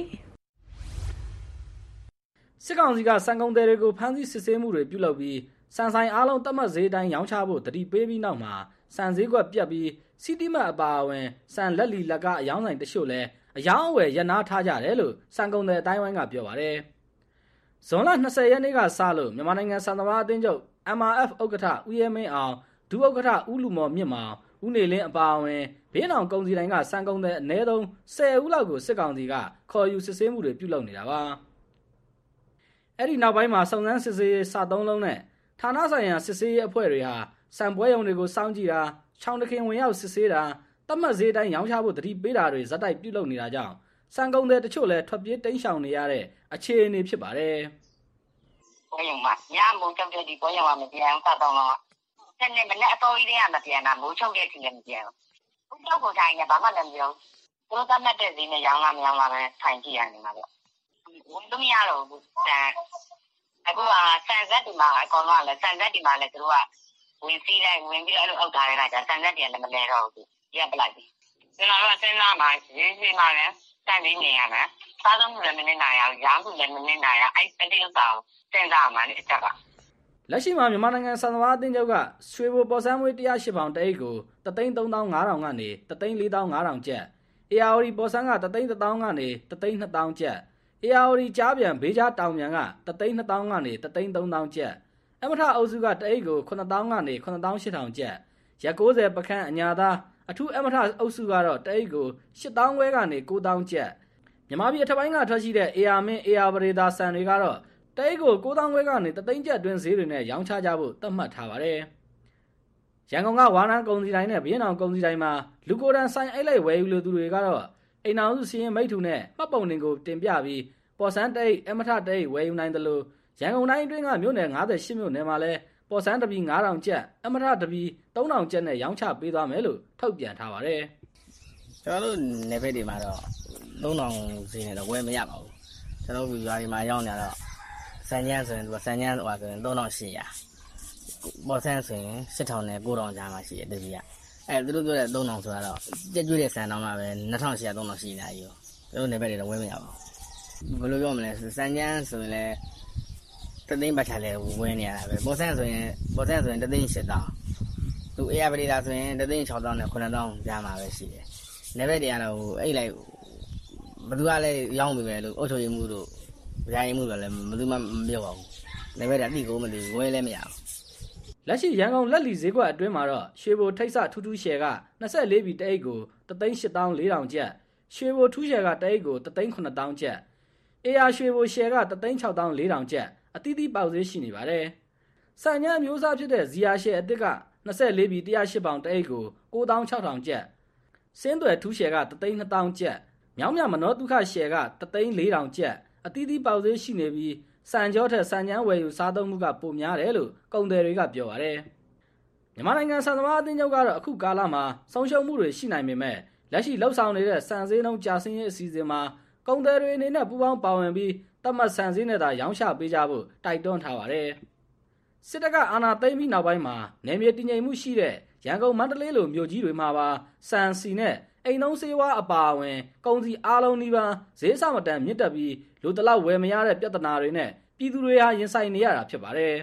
စစ်ကောင်စီကစံကုန်သည်တွေကိုဖမ်းဆီးစစ်ဆေးမှုတွေပြုလုပ်ပြီးစံဆိုင်အားလုံးတတ်မှတ်ဈေးတိုင်းရောင်းချဖို့တတိပေးပြီးနောက်မှာစံဈေးကွက်ပြတ်ပြီးစီတီမတ်အပါအဝင်စံလက်လီလက်ကအယောင်းဆိုင်တချို့လည်းအယောင်းအဝယ်ရနာထားကြတယ်လို့စံကုန်သည်အတိုင်းဝိုင်းကပြောပါတယ်။ဇွန်လ၂၀ရက်နေ့ကစလို့မြန်မာနိုင်ငံစံသမားအသင်းချုပ် M R F ဥက္ကဋ္ဌဦးရဲမင်းအောင်ဒုဥက္ကဋ္ဌဦးလူမော်မြင့်မောင်ဦးနေလင်းအပါအဝင်ဘေးနောင်ကုန်စီတိုင်းကစံကုန်သည်အနည်းဆုံး၁၀ဦးလောက်ကိုစစ်ကောင်စီကခေါ်ယူစစ်ဆေးမှုတွေပြုလုပ်နေတာပါ။အဲ့ဒီနောက်ပိုင်းမှာစုံစမ်းစစ်ဆေးရေးစာသုံးလုံးနဲ့ဌာနဆိုင်ရာစစ်ဆေးရေးအဖွဲ့တွေဟာစံပွဲရုံတွေကိုစောင့်ကြည့်တာချောင်းတခင်ဝင်ရောက်စစ်ဆေးတာတတ်မှတ်ဈေးတိုင်းရောင်းချဖို့တတိပေးတာတွေဇက်တိုက်ပြုလုပ်နေတာကြောင့်စံကုန်တဲ့တချို့လည်းထွက်ပြေးတိမ်းရှောင်နေရတဲ့အခြေအနေဖြစ်ပါတယ်။ပွဲရုံမှာညမိုးချုပ်တဲ့ဒီပွဲရုံကမပြန်ဘူးတော့တော့ဆက်နေမနဲ့အတော်ကြီးတွေကမပြန်တာမိုးချုပ်တဲ့ทีလည်းမပြန်ဘူး။ဘုတော့ကိုတိုင်းနဲ့ဘာမှလည်းမပြောဘူး။သူတို့တတ်မှတ်တဲ့ဈေးနဲ့ရောင်းလာမရောင်းလာပဲထိုင်ကြည့်ရနေမှာပေါ့။ဝင်လို့မရတော့ဘူး။အခုကစံဆက်ဒီမှာအကောင်လုံးကလည်းစံဆက်ဒီမှာလည်းသူတို့ကဝင်စီးလိုက်ဝင်ပြီးအဲ့လိုအောက်ထားရတာစံဆက်တယ်လည်းမလဲတော့ဘူး။ရပ်ပလိုက်ပြီ။ကျွန်တော်တို့စဉ်းစားမှရေးစီမှလည်းစံပြီးနေရမယ်။စားသုံးမှုလည်းမနေနိုင်ရဘူး။ရောင်းမှုလည်းမနေနိုင်ရ။အဲ့အတိတ်ဆောင်စဉ်းစားမှလည်းအချက်ကလက်ရှိမှာမြန်မာနိုင်ငံစံသမားအသင်းချုပ်ကရွှေဘိုပေါ်ဆန်းမွေး၁၀၈ပေါင်တအိတ်ကိုတသိန်းသုံးသောင်းငါးထောင်ကနေတသိန်းလေးသောင်းငါးထောင်ကျပ်အေအာအိုဒီပေါ်ဆန်းကတသိန်းတစ်သောင်းကနေတသိန်းနှစ်သောင်းကျပ်အေအာအိုဒီကြားပြန်ဘေးကြားတောင်ပြန်ကတသိန်းနှစ်သောင်းကနေတသိန်းသုံးသောင်းကျပ်အမထအုပ်စုကတအိတ်ကိုခုနှစ်သောင်းကနေခုနှစ်သောင်းရှစ်ထောင်ကျပ်ရက်၉၀ပခန့်အညာသားအထူးအမထအုပ်စုကတော့တအိတ်ကိုရှစ်သောင်းခွဲကနေကိုးသောင်းကျပ်မြန်မာပြည်အထက်ပိုင်းကထွက်ရှိတဲ့အေအာမင်းအေအာပရေသာဆန်တွေကတော့တအိတ်ကိုကိုးသောင်းခွဲကနေတသိန်းကျပ်တွင်းဈေးတွေနဲ့ရောင်းချကြဖို့သတ်မှတ်ထားပါတယ်။ရန်ကုန်ကဝါနာကုန်စည်တိုင်းနဲ့ဘီယန်အောင်ကုန်စည်တိုင်းမှာလူကိုယ်တိုင်ဆိုင်အိတ်လိုက်ဝယ်ယူလိုသူတွေကတော့အိမ်အောင်စုစီရင်မိတ်ထူနဲ့မှတ်ပုံတင်ကိုတင်ပြပြီးပေါ်ဆန်းတအိတ်အမထတအိတ်ဝယ်ယူနိုင်တယ်လို့ရန်ကုန်တိုင်းအတွင်းကမြို့နယ်၅၈မြို့နယ်မှာလည်းပေါ်ဆန်းတပီငါးထောင်ကျပ်အမထတပီသုံးထောင်ကျပ်နဲ့ရောင်းချပေးသွားမယ်လို့ထုတ်ပြန်ထားပါတယ်။ကျွန်တော်တို့နယ်ဘက်တွေမှာတော့သုံးထောင်ဈေးနဲ့တော့ဝယ်မရပါဘူး။ကျွန်တော်တို့ရွာတွေမှာရောက်နေတော့စံညမ်းဆိုရင်သူကစံညမ်းဟိုဆိုရင်သုံးထောင်ရှစ်ရာပေါ်ဆန်းဆိုရင်ရှစ်ထောင်နဲ့ကိုးထောင်ကြားမှာရှိတယ်တပီကအဲသူတို့ပြောတဲ့သုံးထောင်ဆိုတော့ကြက်ကျွေးတဲ့စံတောင်းမှာပဲနှစ်ထောင်ရှစ်ရာသုံးထောင်ရှိနေတာကြီးရောသူတို့နယ်ဘက်တွေတော့ဝယ်မရပါဘူးဘယ်လိုပြောမလဲစံညမ်းဆိုရင်လည်းတသိန်းပတ်ချလဲဝယ်နေရတာပဲပေါ်ဆန်းဆိုရင်ပေါ်ဆန်းဆိုရင်တသိန်းရှစ်တောင်းသူအေးရပရိဒါဆိုရင်တသိန်းခြောက်တောင်းနဲ့ခုနှစ်တောင်းကြားမှာပဲရှိတယ်နယ်ဘက်တွေကတော့အဲ့လိုက်ဘယ်သူကလဲရောင်းပြီပဲလို့အုတ်ချုပ်ရည်မှုတို့ရိုင်းမှုတော့လည်းဘယ်သူမှမပြောပါဘူးနယ်ဘက်ကအတိကိုမသိဝယ်လည်းမရဘူးလက်ရှိရန်ကုန်လက်လီဈေးကွက်အတွင်းမှာတော့ရွှေဘိုထိတ်ဆထူးထူးရှယ်က၂၄ဘီတအိတ်ကိုတသိန်းရှစ်သောင်းလေးထောင်ကျပ်ရွှေဘိုထူးရှယ်ကတအိတ်ကိုတသိန်းခုနှစ်သောင်းကျပ်အေအာရွှေဘိုရှယ်ကတသိန်းခြောက်သောင်းလေးထောင်ကျပ်အသီးသီးပေါက်ဈေးရှိနေပါတယ်စံညံမျိုးစားဖြစ်တဲ့ဇီယာရှယ်အသစ်က၂၄ဘီ၁၀၈ပေါင်တအိတ်ကိုကိုးသောင်းခြောက်ထောင်ကျပ်စင်းသွယ်ထူးရှယ်ကတသိန်းနှစ်သောင်းကျပ်မြောင်းမြမနောဒုက္ခရှယ်ကတသိန်းလေးထောင်ကျပ်အသီးသီးပေါက်ဈေးရှိနေပြီးစံကြောထက်စံညံဝယ်ယူစားသုံးမှုကပိုများတယ်လို့ကုန်သည်တွေကပြောပါတယ်မြန်မာနိုင်ငံစံသမားအသင်းချုပ်ကတော့အခုကာလမှာဆုံးရှုံးမှုတွေရှိနိုင်ပေမဲ့လက်ရှိလှုပ်ဆောင်နေတဲ့စံစည်းနှုန်းကြာဆင်းရေးအစီအစဉ်မှာကုန်သည်တွေအနေနဲ့ပူးပေါင်းပါဝင်ပြီးတတ်မှတ်စံစည်းနဲ့သာရောင်းချပေးကြဖို့တိုက်တွန်းထားပါတယ်စစ်တပ်ကအာဏာသိမ်းပြီးနောက်ပိုင်းမှာနယ်မြေတည်ငြိမ်မှုရှိတဲ့ရန်ကုန်မန္တလေးလိုမြို့ကြီးတွေမှာပါစံစီနဲ့အိမ်သုံးဆေးဝါးအပါအဝင်ကုန်စည်အားလုံးနှီးပါးဈေးဆမတန်မြင့်တက်ပြီးလူတလောက်ဝယ်မရတဲ့ပြဿနာတွေနဲ့ပြည်သူတွေဟာရင်ဆိုင်နေရတာဖြစ်ပါတယ်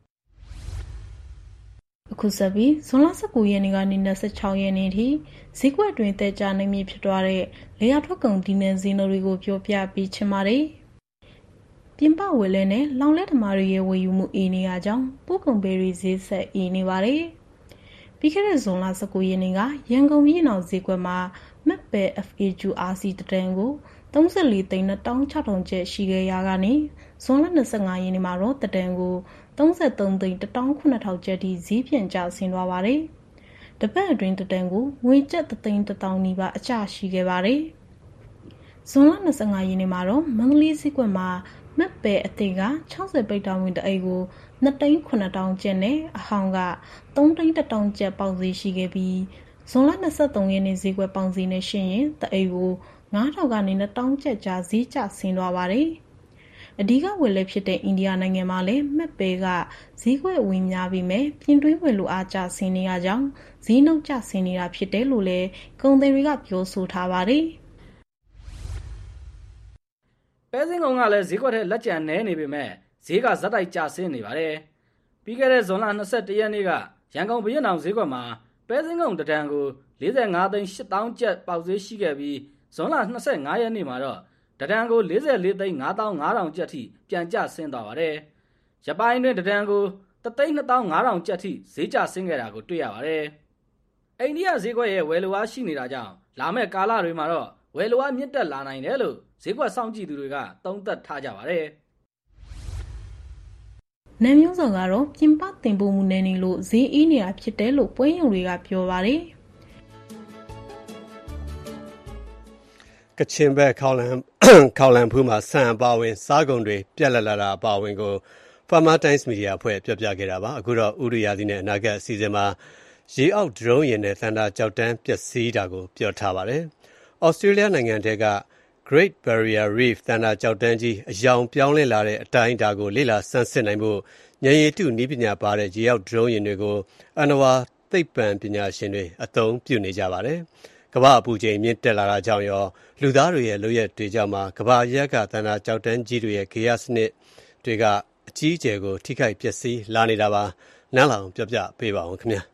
အခုဆက်ပြီးဇွန်လ၁၉ရက်နေ့ကနေ၂၆ရက်နေ့ထိဈေးကွက်တွင်တဲကြနိုင်မည်ဖြစ်သွားတဲ့လေယာထွက်ကုန်ဒီနန်ဈေးနှုန်းတွေကိုပြောပြပေးချင်ပါတယ်။ပြင်ပဝယ်လဲနဲ့လောင်လက်သမားတွေရဲ့ဝယ်ယူမှုအေးနေရကြောင်းပို့ကုန်ပေရီဈေးဆက်အေးနေပါတယ်။ပြီးခဲ့တဲ့ဇွန်လ၁၉ရက်နေ့ကရန်ကုန်ပြည်နောက်ဈေးကွက်မှာမက်ပဲ F A Q R C တန်ကိုသုံး၄သိန်းနှစ်သောင်းခြောက်ထောင်ကျပ်ရှိခဲ့ရာကနေဇွန်လ၂၅ရက်နေ့မှာတော့တန်ကိုသုံး၃သိန်းတစ်သောင်းခုနှစ်ထောင်ကျပ်ထိဈေးပြန်ကျဆင်းသွားပါတယ်။တပတ်အတွင်းတန်ကိုငွေကျပ်တစ်သိန်းတစ်သောင်းနီးပါးအကျရှိခဲ့ပါတယ်။ဇွန်လ၂၅ရက်နေ့မှာတော့မန္တလေးဈေးကွက်မှာမက်ပဲအသစ်က၆၀ပိတ်တောင်းဝင်တအိတ်ကို၂သိန်းခုနှစ်ထောင်ကျပ်နဲ့အဟောင်းကသုံးသိန်းတစ်သောင်းကျပ်ပေါက်ဈေးရှိခဲ့ပြီးဇွန်လ၂၃ရက်နေ့ဈေးကွက်ပေါင်စီနဲ့ရှင်ရင်တအိတ်ကိုငါးထောင်ကနေနှစ်တောင်းကျပ်ကြားဈေးကျဆင်းသွားပါတယ်။အဓိကဝယ်လက်ဖြစ်တဲ့အိန္ဒိယနိုင်ငံမှာလည်းမှတ်ပဲကဈေးကွက်ဝင်များပြီးမဲ့ပြင်တွင်းဝယ်လိုအားကျဆင်းနေရကြောင်းဈေးနှုန်းကျဆင်းနေတာဖြစ်တယ်လို့လည်းကုန်သည်တွေကပြောဆိုထားပါတယ်။ပဲစင်းကုန်းကလည်းဈေးကွက်ထဲလက်ကျန်နေနေပေမဲ့ဈေးကဇက်တိုက်ကျဆင်းနေပါတယ်။ပြီးခဲ့တဲ့ဇွန်လ၂၁ရက်နေ့ကရန်ကုန်ဘုရင်အောင်ဈေးကွက်မှာပဲစင်းကုန်းတဒံကို၄၅သိန်း၈သောင်းကျပ်ပေါက်ဈေးရှိခဲ့ပြီးဇွန်လ၂၅ရက်နေ့မှာတော့တဒံကို၄၄သိန်း၅သောင်း၅ထောင်ကျပ်ထိပြန်ကျဆင်းသွားပါတယ်။ရပိုင်းတွင်တဒံကိုတသိန်း၂သောင်း၅ထောင်ကျပ်ထိဈေးကျဆင်းခဲ့တာကိုတွေ့ရပါတယ်။အိန္ဒိယဈေးကွက်ရဲ့ဝယ်လိုအားရှိနေတာကြောင့်လာမယ့်ကာလတွေမှာတော့ဝယ်လိုအားမြင့်တက်လာနိုင်တယ်လို့ဈေးကွက်စောင့်ကြည့်သူတွေကသုံးသပ်ထားကြပါတယ်။နမ်းမျိုးစောကတော့ပြင်ပတင်ပို့မှုနေနေလို့ဈေးအေးနေတာဖြစ်တယ်လို့ပွဲရုံတွေကပြောပါတယ်။ကချင်ဘက်ခေါလန်ခေါလန်ဖူးမှာဆန်အပါဝင်စားကုန်တွေပြက်လက်လာတာအပါဝင်ကို Farmer Times Media အဖွဲ့ပြောပြခဲ့တာပါအခုတော့ဥရိယာသီနဲ့အနာဂတ်အစီအစဉ်မှာရေအောက်ဒရုန်းယာဉ်နဲ့သန္တာကြောက်တန်းပျက်စီးတာကိုပြောထားပါတယ်။ Australia နိုင်ငံတဲက Great Barrier Reef သန္တာကြောက်တန်းကြီးအယောင်ပြောင်းလဲလာတဲ့အတိုင်းအတာကိုလေ့လာဆန်းစစ်နိုင်ဖို့ဉာဏ်ရည်တုနည်းပညာပါတဲ့ရေအောက်ဒရုန်းယာဉ်တွေကိုအဏ္ဏဝါသိပ္ပံပညာရှင်တွေအသုံးပြုနေကြပါတယ်။ကမ္ဘာအပူချိန်မြင့်တက်လာတာကြောင့်ရောလူသားတွေရဲ့လုပ်ရက်တွေကြောင့်မှာကမ္ဘာရက်ကသန္တာကြောက်တန်းကြီးတွေရဲ့ဂေဟစနစ်တွေကအကြီးအကျယ်ကိုထိခိုက်ပျက်စီးလာနေတာပါ။နန်းလောင်ပြောပြပေးပါဦးခင်ဗျာ။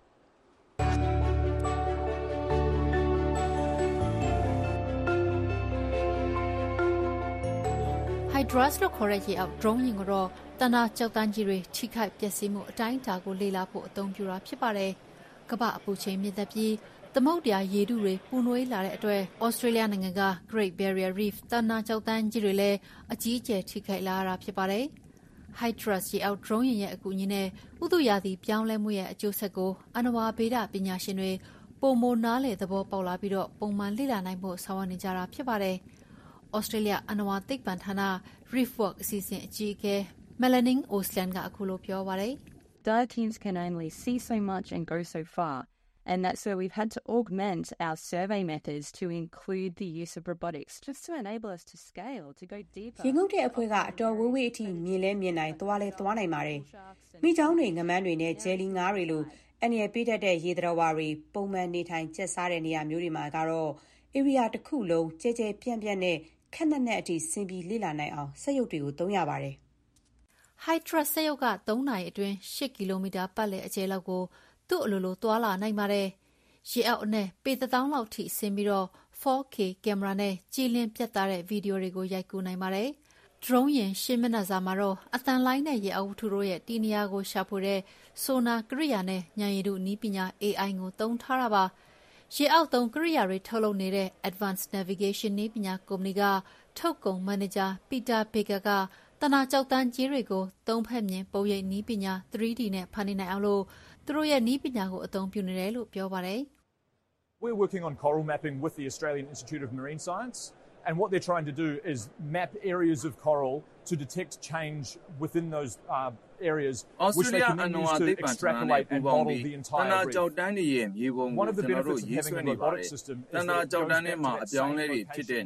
Hydras လို့ခေါ်တဲ့ရေအောက် drone ယာဉ်ကိုတော့တဏ္ဍာကြောက်တန်းကြီးတွေထိခိုက်ပျက်စီးမှုအတိုင်းအတာကိုလေ့လာဖို့အသုံးပြုတာဖြစ်ပါတယ်။ကမ္ဘာအပူချိန်မြင့်တက်ပြီးသမုဒ္ဒရာရေထုတွေပူနွေးလာတဲ့အတွက် Australia နိုင်ငံက Great Barrier Reef တဏ္ဍာကြောက်တန်းကြီးတွေလည်းအကြီးအကျယ်ထိခိုက်လာရတာဖြစ်ပါတယ်။ Hydras ရေအောက် drone ယာဉ်ရဲ့အကူအညီနဲ့ဥတုရာသီပြောင်းလဲမှုရဲ့အကျိုးဆက်ကိုအဏ္ဏဝါဗေဒပညာရှင်တွေပိုမိုနားလည်သဘောပေါက်လာပြီးတော့ပုံမှန်လေ့လာနိုင်ဖို့ဆောင်ရွက်နေကြတာဖြစ်ပါတယ်။ Australia အဏ္ဏဝါသိပ္ပံဌာန Reefwork အစီအစဉ်အကြီးအကဲ Melanie Osland ကအခုလိုပြောပါတယ်။ Dive teams can only see so much and go so far, and that's where we've had to augment our survey methods to include the use of robotics just to enable us to scale, to go deeper. ရေငုပ်တဲ့အဖွဲကအတော်ဝေးဝေးအထိမြင်လဲမြင်နိုင်သွားလဲသွားနိုင်ပါတယ်။မိချောင်းတွေငမန်းတွေနဲ့ဂျယ်လီငါးတွေလိုအန္တရာယ်ပေးတတ်တဲ့ရေသတ္တဝါတွေပုံမှန်နေထိုင်ကျက်စားတဲ့နေရာမျိုးတွေမှာကတော့ area တစ်ခုလုံးကျဲကျဲပြန့်ပြန့်နဲ့ခက်နက်နက်အထိဆင်းပြီးလေ့လာနိုင်အောင်စက်ရုပ်တွေကိုသုံးရပါတယ်။ Hydra စက်ရုပ်ကသုံးနာရီအတွင်း၈ကီလိုမီတာပတ်လည်အကျယ်လောက်ကိုသူ့အလိုလိုသွာလာနိုင်ပါတယ်။ရေအောက်အနဲ့ပေတစ်သောင်းလောက်ထိဆင်းပြီးတော့ four K ကင်မရာနဲ့ကြည်လင်ပြတ်သားတဲ့ဗီဒီယိုတွေကိုရိုက်ကူးနိုင်ပါတယ်။ drone ယာဉ်ရှင်းမျက်နှာစာမှာတော့အသံလိုင်းနဲ့ရေအောက်ဝတ္ထုတို့ရဲ့တည်နေရာကိုရှာဖွေတဲ့ sonar ကိရိယာနဲ့ဉာဏ်ရည်တုနည်းပညာ A I ကိုသုံးထားတာပါ။ရေအောက်သုံးကိရိယာတွေထုတ်လုပ်နေတဲ့ Advanced Navigation နည်းပညာကုမ္ပဏီကထုတ်ကုန်မန်နေဂျာ Peter Baker ကတဏ္ဍာကြောက်တန်းကြီးတွေကိုသုံးဖက်မြင်ပုံရိပ်နည်းပညာ three D နဲ့ဖန်တီးနိုင်အောင်လို့သူတို့ရဲ့နည်းပညာကိုအသုံးပြုနေတယ်လို့ပြောပါတယ်။ We're working on coral mapping with the Australian Institute of Marine Science, and what they're trying to do is map areas of coral to detect change within those uh, areas, which they can then use to extrapolate and model the entire reef. One of the benefits of having a robotic system is that it goes back to that same location.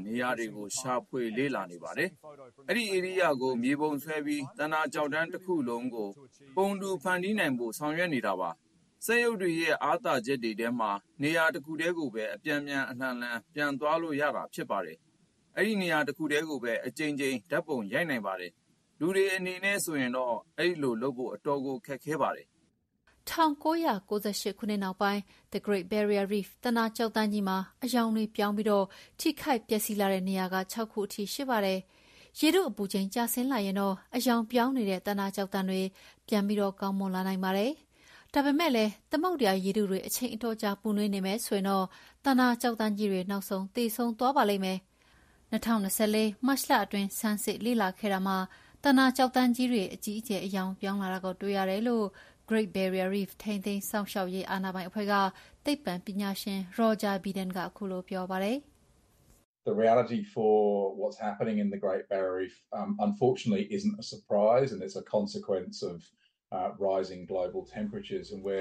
အဲ့ဒီ area ကိုမြေပုံဆွဲပြီးတဏ္ဍာကြောက်တန်းတစ်ခုလုံးကိုပုံတူဖန်တီးနိုင်ဖို့ဆောင်ရွက်နေတာပါစက်ရုပ်တွေရဲ့အားသာချက်တွေထဲမှာနေရာတစ်ခုတည်းကိုပဲအပြန်ပြန်အလှန်လှန်ပြန်သွားလို့ရတာဖြစ်ပါတယ်အဲ့ဒီနေရာတစ်ခုတည်းကိုပဲအကြိမ်ကြိမ်ဓာတ်ပုံရိုက်နိုင်ပါတယ်လူတွေအနေနဲ့ဆိုရင်တော့အဲ့လိုလုပ်ဖို့အတော်ကိုခက်ခဲပါတယ်၁၉၉၈ခုနှစ်နောက်ပိုင်း The Great Barrier Reef တဏ္ဍာကြောက်တန်းကြီးမှာအယောင်တွေပြောင်းပြီးတော့ထိခိုက်ပျက်စီးလာတဲ့နေရာက၆ခုအထိရှိပါတယ်။ရေထုအပူချိန်ကျဆင်းလာရင်တော့အယောင်ပြောင်းနေတဲ့တဏ္ဍာကြောက်တန်းတွေပြန်ပြီးတော့ကောင်းမွန်လာနိုင်ပါတယ်။ဒါပေမဲ့လည်းသမုဒ္ဒရာရေထုတွေအချိန်အတော်ကြာပူနွေးနေမယ်ဆိုရင်တော့တဏ္ဍာကြောက်တန်းကြီးတွေနောက်ဆုံးသေဆုံးသွားပါလိမ့်မယ်။၂၀၂၄မတ်လအတွင်းဆန်းစစ်လေ့လာခဲ့တာမှာတဏ္ဍာကြောက်တန်းကြီးတွေအကြီးအကျယ်အယောင်ပြောင်းလာတာကိုတွေ့ရတယ်လို့ Great Barrier Reef ထိန်းသိမ်းစောင့်ရှောက်ရေးအာဏာပိုင်အဖွဲ့ကသိပ္ပံပညာရှင် Roger Beden ကအခုလိုပြောပါတယ်။ The reality for what's happening in the Great Barrier Reef um, unfortunately isn't a surprise and it's a consequence of uh, rising global temperatures and we're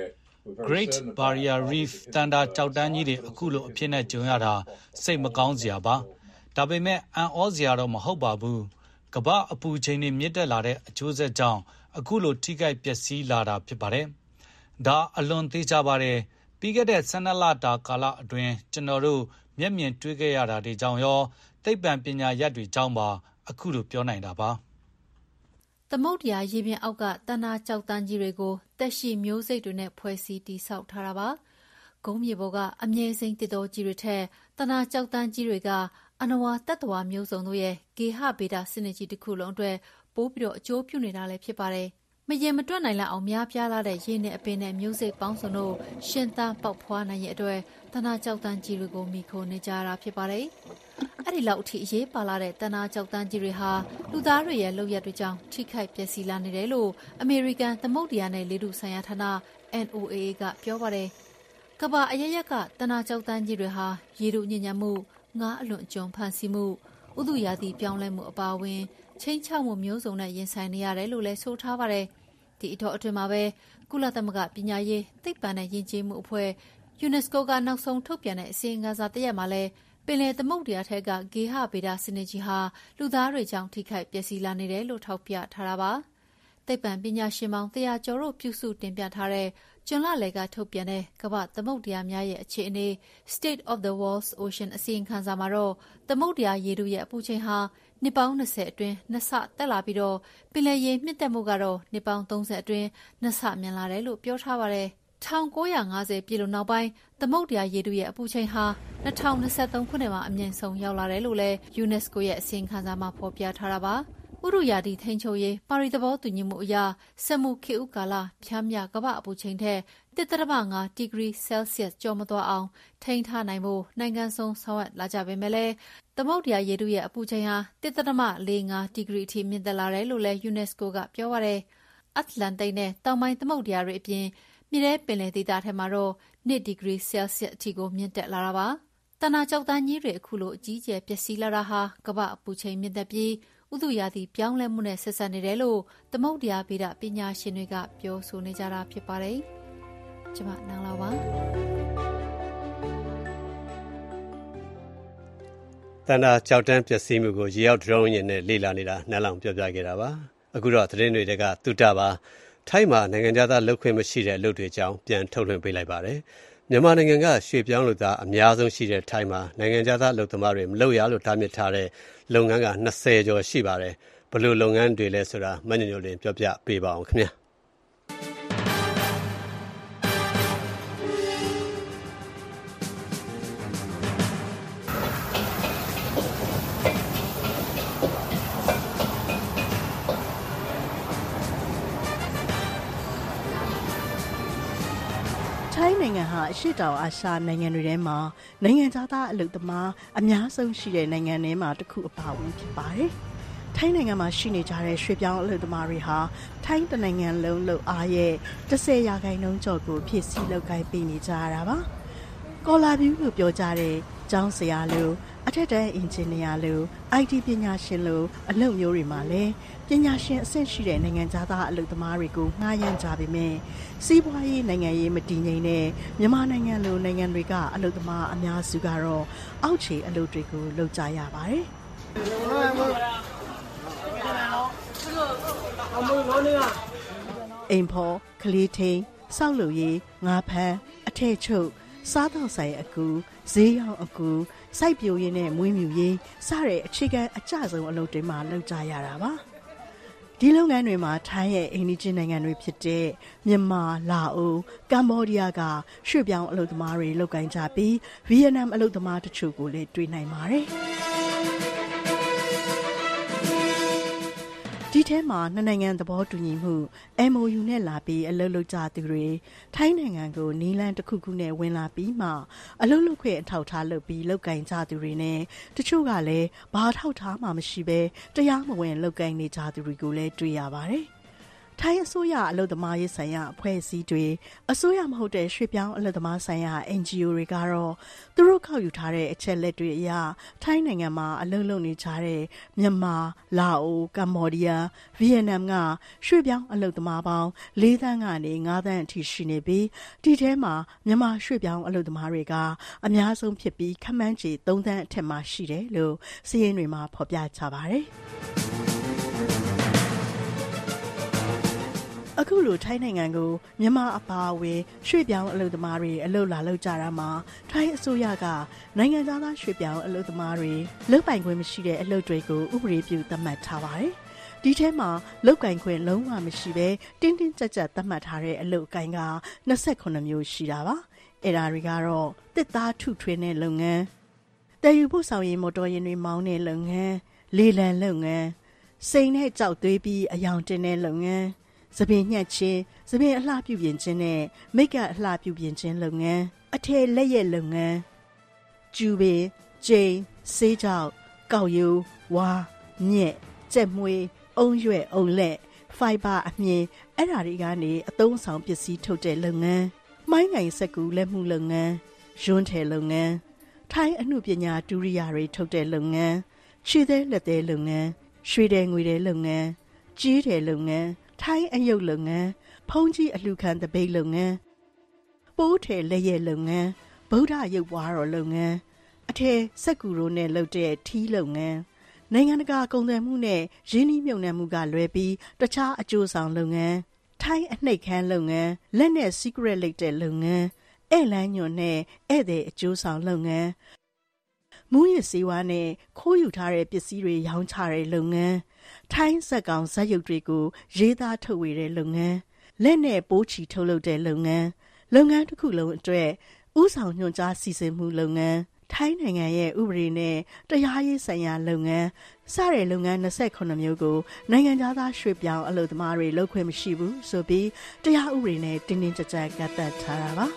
Great Barrier Reef တန်တာကြောက်တန်းကြီးတွေအခုလိုအဖြစ်နဲ့ကြုံရတာစိတ်မကောင်းစရာပါဒါပေမဲ့အံ့ဩစရာတော့မဟုတ်ပါဘူးကမ္ဘာအပူချိန်တွေမြင့်တက်လာတဲ့အကျိုးဆက်ကြောင့်အခုလိုထိခိုက်ပျက်စီးလာတာဖြစ်ပါတယ်ဒါအလွန်သေးချပါတယ်ပြီးခဲ့တဲ့ဆယ်နှစ်လတာကာလအတွင်းကျွန်တော်တို့မျက်မြင်တွေ့ခဲ့ရတာတွေကြောင့်ရောသိပ္ပံပညာရပ်တွေကြောင့်ပါအခုလိုပြောနိုင်တာပါသမုဒ္ဒရာရေပြင်အောက်ကတဏ္ဍာကြောက်တန်းကြီးတွေကိုတက်ရှိမျိုးစိတ်တွေနဲ့ဖွဲ့စည်းတည်ဆောက်ထားတာပါ။ကုန်းမြေပေါ်ကအမြဲစိမ်းတစ်တော်ကြီးတွေထက်တဏ္ဍာကြောက်တန်းကြီးတွေကအနဝါတတ္တဝါမျိုးစုံတို့ရဲ့ဂေဟဗေဒစနစ်ကြီးတစ်ခုလုံးအတွက်ပိုးပြီးတော့အကျိုးပြုနေတာလည်းဖြစ်ပါတယ်။မရင်မတွက်နိုင်လောက်အောင်များပြားလာတဲ့ရေနဲ့အပင်နဲ့မျိုးစိတ်ပေါင်းစုံတို့ရှင်သန်ပေါက်ဖွားနိုင်ရဲ့အတွက်တဏ္ဍာကြောက်တန်းကြီးတွေကိုမိခိုနေကြတာဖြစ်ပါတယ်။အဲ့ဒီလောက်အထိအရေးပါလာတဲ့တဏ္ဍာကြောက်တန်းကြီးတွေဟာလူသားတွေရဲ့လုပ်ရက်တွေကြောင့်ထိခိုက်ပျက်စီးလာနေတယ်လို့အမေရိကန်သမုဒ္ဒရာနဲ့လေထုဆိုင်ရာဌာန N O A A ကပြောပါတယ်။ကမ္ဘာအရရက်ကတဏ္ဍာကြောက်တန်းကြီးတွေဟာရေထုညဉ့်ညမ်းမှုငါးအလွန်အကျွံဖန်ဆီးမှုဥတုရာသီပြောင်းလဲမှုအပါအဝင်ချင်းချောက်မှုမျိုးစုံနဲ့ရင်ဆိုင်နေရတယ်လို့လည်းဆိုထားပါတယ်။ဒီအထောက်အတွင်းမှာပဲကုလသမဂ္ဂပညာရေးသိပ္ပံနဲ့ယဉ်ကျေးမှုအဖွဲ့ UNESCO ကနောက်ဆုံးထုတ်ပြန်တဲ့အစီရင်ခံစာတစ်ရပ်မှာလည်းပင်လယ်သမုဒ္ဒရာထက်ကဂေဟဗေဒစနစ်ကြီးဟာလူသားတွေကြောင့်ထိခိုက်ပျက်စီးလာနေတယ်လို့ထောက်ပြထားတာပါ။သိပ္ပံပညာရှင်ပေါင်းတရာကျော်တို့ပြုစုတင်ပြထားတဲ့ကျွန်းလလယ်ကထုတ်ပြန်တဲ့ကမ္ဘာသမုဒ္ဒရာများရဲ့အခြေအနေ State of the World's Ocean အစီရင်ခံစာမှာတော့သမုဒ္ဒရာရေထုရဲ့အပူချိန်ဟာနှစ်ပေါင်း၂၀အတွင်းနှစ်ဆတက်လာပြီးတော့ပင်လယ်ရေမြင့်တက်မှုကတော့နှစ်ပေါင်း၃၀အတွင်းနှစ်ဆမြန်လာတယ်လို့ပြောထားပါတယ်။၁၉၅၀ပြည့်လို့နောက်ပိုင်းသမုဒ္ဒရာရေထုရဲ့အပူချိန်ဟာ၂၀၂၃ခုနှစ်မှာအမြင့်ဆုံးရောက်လာတယ်လို့လည်း UNESCO ရဲ့အစီရင်ခံစာမှာဖော်ပြထားတာပါ။ဥတုရာသီထိန်းချုပ်ရေးပါရီသဘောတူညီမှုအရစက်မှုခေတ်ဥကာလဖြားမြကမ္ဘာအပူချိန်ထက် တစ်ဒသမငါးဒီဂရီဆဲလ်ဆီယပ်ကျော်မသွားအောင်ထိန်းထားနိုင်ဖို့နိုင်ငံစုံဆောင်ရွက်လာကြပေမဲ့လည်းသမုဒ္ဒရာရေထုရဲ့အပူချိန်ဟာတစ်ဒသမလေးငါးဒီဂရီအထိမြင့်တက်လာတယ်လို့လည်း UNESCO ကပြောပါတယ်။အတ္တလန္တိတ်နဲ့တောင်ပိုင်းသမုဒ္ဒရာတွေအပြင်မြေထဲပင်လယ်ဒေသထဲမှာတော့နှစ်ဒီဂရီဆဲလ်ဆီယပ်အထိကိုမြင့်တက်လာတာပါ။တဏ္ဍာကြောက်တန်းကြီးတွေအခုလိုအကြီးကျယ်ပျက်စီးလာတာဟာကမ္ဘာအပူချိန်မြင့်တက်ပြီးဥတုရာသီပြောင်းလဲမှုနဲ့ဆက်စပ်နေတယ်လို့သမုဒ္ဒရာဗေဒပညာရှင်တွေကပြောဆိုနေကြတာဖြစ်ပါတယ်။ကျွန်မနန်းလာပါတဏ္ဍာကြောက်တန်းပျက်စီးမှုကိုရေရောက်ဒရုန်းယာဉ်နဲ့လေ့လာနေတာနန်းလောင်ပြောပြခဲ့တာပါ။အခုတော့သတင်းတွေကသုတပါထိုင်းမှာနိုင်ငံသားလုပ်ခွင့်မရှိတဲ့အလုပ်တွေကြောင့်ပြန်ထုတ်လွှင့်ပေးလိုက်ပါတယ်။မြန်မာနိုင်ငံကရွှေပြောင်းလုပ်သားအများဆုံးရှိတဲ့ထိုင်းမှာနိုင်ငံသားအလုပ်သမားတွေမလုပ်ရလို့တားမြစ်ထားတဲ့လုပ်ငန်းက၂၀ကျော်ရှိပါတယ်။ဘယ်လိုလုပ်ငန်းတွေလဲဆိုတာမညညိုလင်းပြောပြပေးပါအောင်ခင်ဗျာ။ထိုင်းနိုင်ငံဟာအရှေ့တောင်အာရှနိုင်ငံတွေထဲမှာနိုင်ငံသားအလုပ်သမားအများဆုံးရှိတဲ့နိုင်ငံထဲမှာတစ်ခုအပါအဝင်ဖြစ်ပါတယ်။ထိုင်းနိုင်ငံမှာရှိနေကြတဲ့ရွှေပြောင်းအလုပ်သမားတွေဟာထိုင်းတနိုင်ငံလုံးလုပ်အားရဲ့၁၀ရာခိုင်နှုန်းကျော်ကိုဖြည့်ဆည်းလုပ်ကိုင်ပေးနေကြရတာပါ။ကော်လာဗျူးလို့ပြောကြတဲ့ကျောင်းဆရာလိုအထက်တန်းအင်ဂျင်နီယာလို အိုက်တီ ပညာရှင်လိုအလုပ်မျိုးတွေမှာလည်းပညာရှင်အဆင့်ရှိတဲ့နိုင်ငံသားအလုပ်သမားတွေကိုငှားရမ်းကြပေမဲ့စီးပွားရေးနိုင်ငံရေးမတည်ငြိမ်တဲ့မြန်မာနိုင်ငံလိုနိုင်ငံတွေကအလုပ်သမားအများစုကတော့အောက်ခြေအလုပ်တွေကိုလုပ်ကြရပါတယ်။အိမ်ဖော်ကလေးထိန်စောက်လုပ်ရေးငါးဖမ်းအထည်ချုပ်စားတော့ဆိုင်အကူဈေးရောင်းအကူစိုက်ပျိုးရေးနဲ့မွေးမြူရေးစတဲ့အခြေခံအကျဆုံးအလုပ်တွေမှာလုပ်ကြရတာပါဒီလုပ်ငန်းတွေမှာထိုင်းရဲ့အိမ်နီးချင်းနိုင်ငံတွေဖြစ်တဲ့မြန်မာလာအိုကမ္ဘောဒီးယားကရွှေ့ပြောင်းအလုပ်သမားတွေလုပ်ကိုင်ကြပြီးဗီယက်နမ်အလုပ်သမားတချို့ကိုလည်းတွေ့နိုင်ပါတယ်ဒီထဲမှာနှစ်နိုင်ငံသဘောတူညီမှု M O U နဲ့လာပြီးအလုပ်လုပ်ကြသူတွေထိုင်းနိုင်ငံကိုနီးလန်းတစ်ခုခုနဲ့ဝင်လာပြီးမှအလုပ်လုပ်ခွင့်အထောက်ထားလုပ်ပြီးလုပ်ကိုင်ကြသူတွေနဲ့တချို့ကလည်းဘာထောက်ထားမှမရှိဘဲတရားမဝင်လုပ်ကိုင်နေကြသူတွေကိုလည်းတွေ့ရပါတယ်။ထိုင်းအစိုးရအလုပ်သမားရေးဆိုင်ရာအဖွဲ့အစည်းတွေအစိုးရမဟုတ်တဲ့ရွှေ့ပြောင်းအလုပ်သမားဆိုင်ရာ N G O တွေကတော့သူတို့ကောက်ယူထားတဲ့အချက်လက်တွေအရထိုင်းနိုင်ငံမှာအလုပ်လုပ်နေကြတဲ့မြန်မာ၊လာအို၊ကမ္ဘောဒီးယား၊ဗီယက်နမ်ကရွှေ့ပြောင်းအလုပ်သမားပေါင်းလေးသန်းကနေငါးသန်းအထိရှိနေပြီးဒီထဲမှာမြန်မာရွှေ့ပြောင်းအလုပ်သမားတွေကအများဆုံးဖြစ်ပြီးခန့်မှန်းခြေသုံးသန်းအထက်မှာရှိတယ်လို့စာရင်းတွေမှာဖော်ပြကြပါတယ်။အခုလိုထိုင်းနိုင်ငံကိုမြန်မာအပါအဝင်ရွှေ့ပြောင်းအလုပ်သမားတွေအလုပ်လာလုပ်ကြတာမှာထိုင်းအစိုးရကနိုင်ငံသားသားရွှေ့ပြောင်းအလုပ်သမားတွေလုပ်ပိုင်ခွင့်မရှိတဲ့အလုပ်တွေကိုဥပဒေပြုသတ်မှတ်ထားပါတယ်။ဒီထဲမှာလုပ်ကိုင်ခွင့်လုံးဝမရှိဘဲတင်းတင်းကြပ်ကြပ်သတ်မှတ်ထားတဲ့အလုပ်အကိုင်က၂၈မျိုးရှိတာပါ။အဲ့ဒါတွေကတော့တစ်သားထုထွင်းတဲ့လုပ်ငန်း၊တည်ယူပို့ဆောင်ရေးမော်တော်ယာဉ်တွေမောင်းတဲ့လုပ်ငန်း၊လေလံလုပ်ငန်း၊စိန်နဲ့ကြောက်သွေးပြီးအယောင်တင်တဲ့လုပ်ငန်း၊သပင်ညှက်ခြင်း၊သပင်အလှပြုပြင်ခြင်းနဲ့မိတ်ကအလှပြုပြင်ခြင်းလုပ်ငန်း၊အထည်လက်ရက်လုပ်ငန်း၊ကျူပင်၊ကျိန်၊ဆေးကြောက်၊ကောက်ရိုး၊ဝါ၊မြက်၊ကြက်မွေး၊အုံရွက်၊အုံလက်၊ဖိုင်ဘာအမြင်အဲ့ဓာတွေကနေအသုံးဆောင်ပစ္စည်းထုတ်တဲ့လုပ်ငန်း၊မိုင်းငိုင်စက်ကူလက်မှုလုပ်ငန်း၊ရွန်းထည်လုပ်ငန်း၊ထိုင်းအမှုပညာဒုရိယာတွေထုတ်တဲ့လုပ်ငန်း၊ခြေသေးလက်သေးလုပ်ငန်း၊ရွှေတယ်ငွေတယ်လုပ်ငန်း၊ကြေးတယ်လုပ်ငန်းထိုင်းအယုတ်လုပ်ငန်းဖုံးကြီးအလှခံတပိတ်လုပ်ငန်းပိုးထည်လက်ရက်လုပ်ငန်းဗုဒ္ဓရုပ်ပွားတော်လုပ်ငန်းအထည်စက်ကူရိုးနဲ့လုပ်တဲ့ထီးလုပ်ငန်းနိုင်ငံတကာကုန်သွယ်မှုနဲ့ရင်းနှီးမြှုပ်နှံမှုကလွဲပြီးတခြားအကျိုးဆောင်လုပ်ငန်းထိုင်းအနှိပ်ခမ်းလုပ်ငန်းလက်နဲ့ secret လိပ်တဲ့လုပ်ငန်းဧည့်လမ်းညွန်နဲ့ဧည့်သည်အကျိုးဆောင်လုပ်ငန်းမူရစ်စေဝါနဲ့ခိုးယူထားတဲ့ပစ္စည်းတွေရောင်းချတဲ့လုပ်ငန်းထိုင်းစက်ကောင်ဇက်ရုပ်တွေကိုရေးသားထုတ်ဝေတဲ့လုပ်ငန်းလက်နဲ့ပိုးချီထုတ်လုပ်တဲ့လုပ်ငန်းလုပ်ငန်းတစ်ခုလုံးအတွက်ဥဆောင်ညွှန်ကြားစီစဉ်မှုလုပ်ငန်းထိုင်းနိုင်ငံရဲ့ဥပဒေနဲ့တရားရေးဆိုင်ရာလုပ်ငန်းစတဲ့လုပ်ငန်း၂၈မျိုးကိုနိုင်ငံသားရွှေ့ပြောင်းအလုပ်သမားတွေလုပ်ခွင့်မရှိဘူးဆိုပြီးတရားဥပဒေနဲ့တင်းတင်းကြပ်ကြပ်ကန့်သတ်ထားတာပါ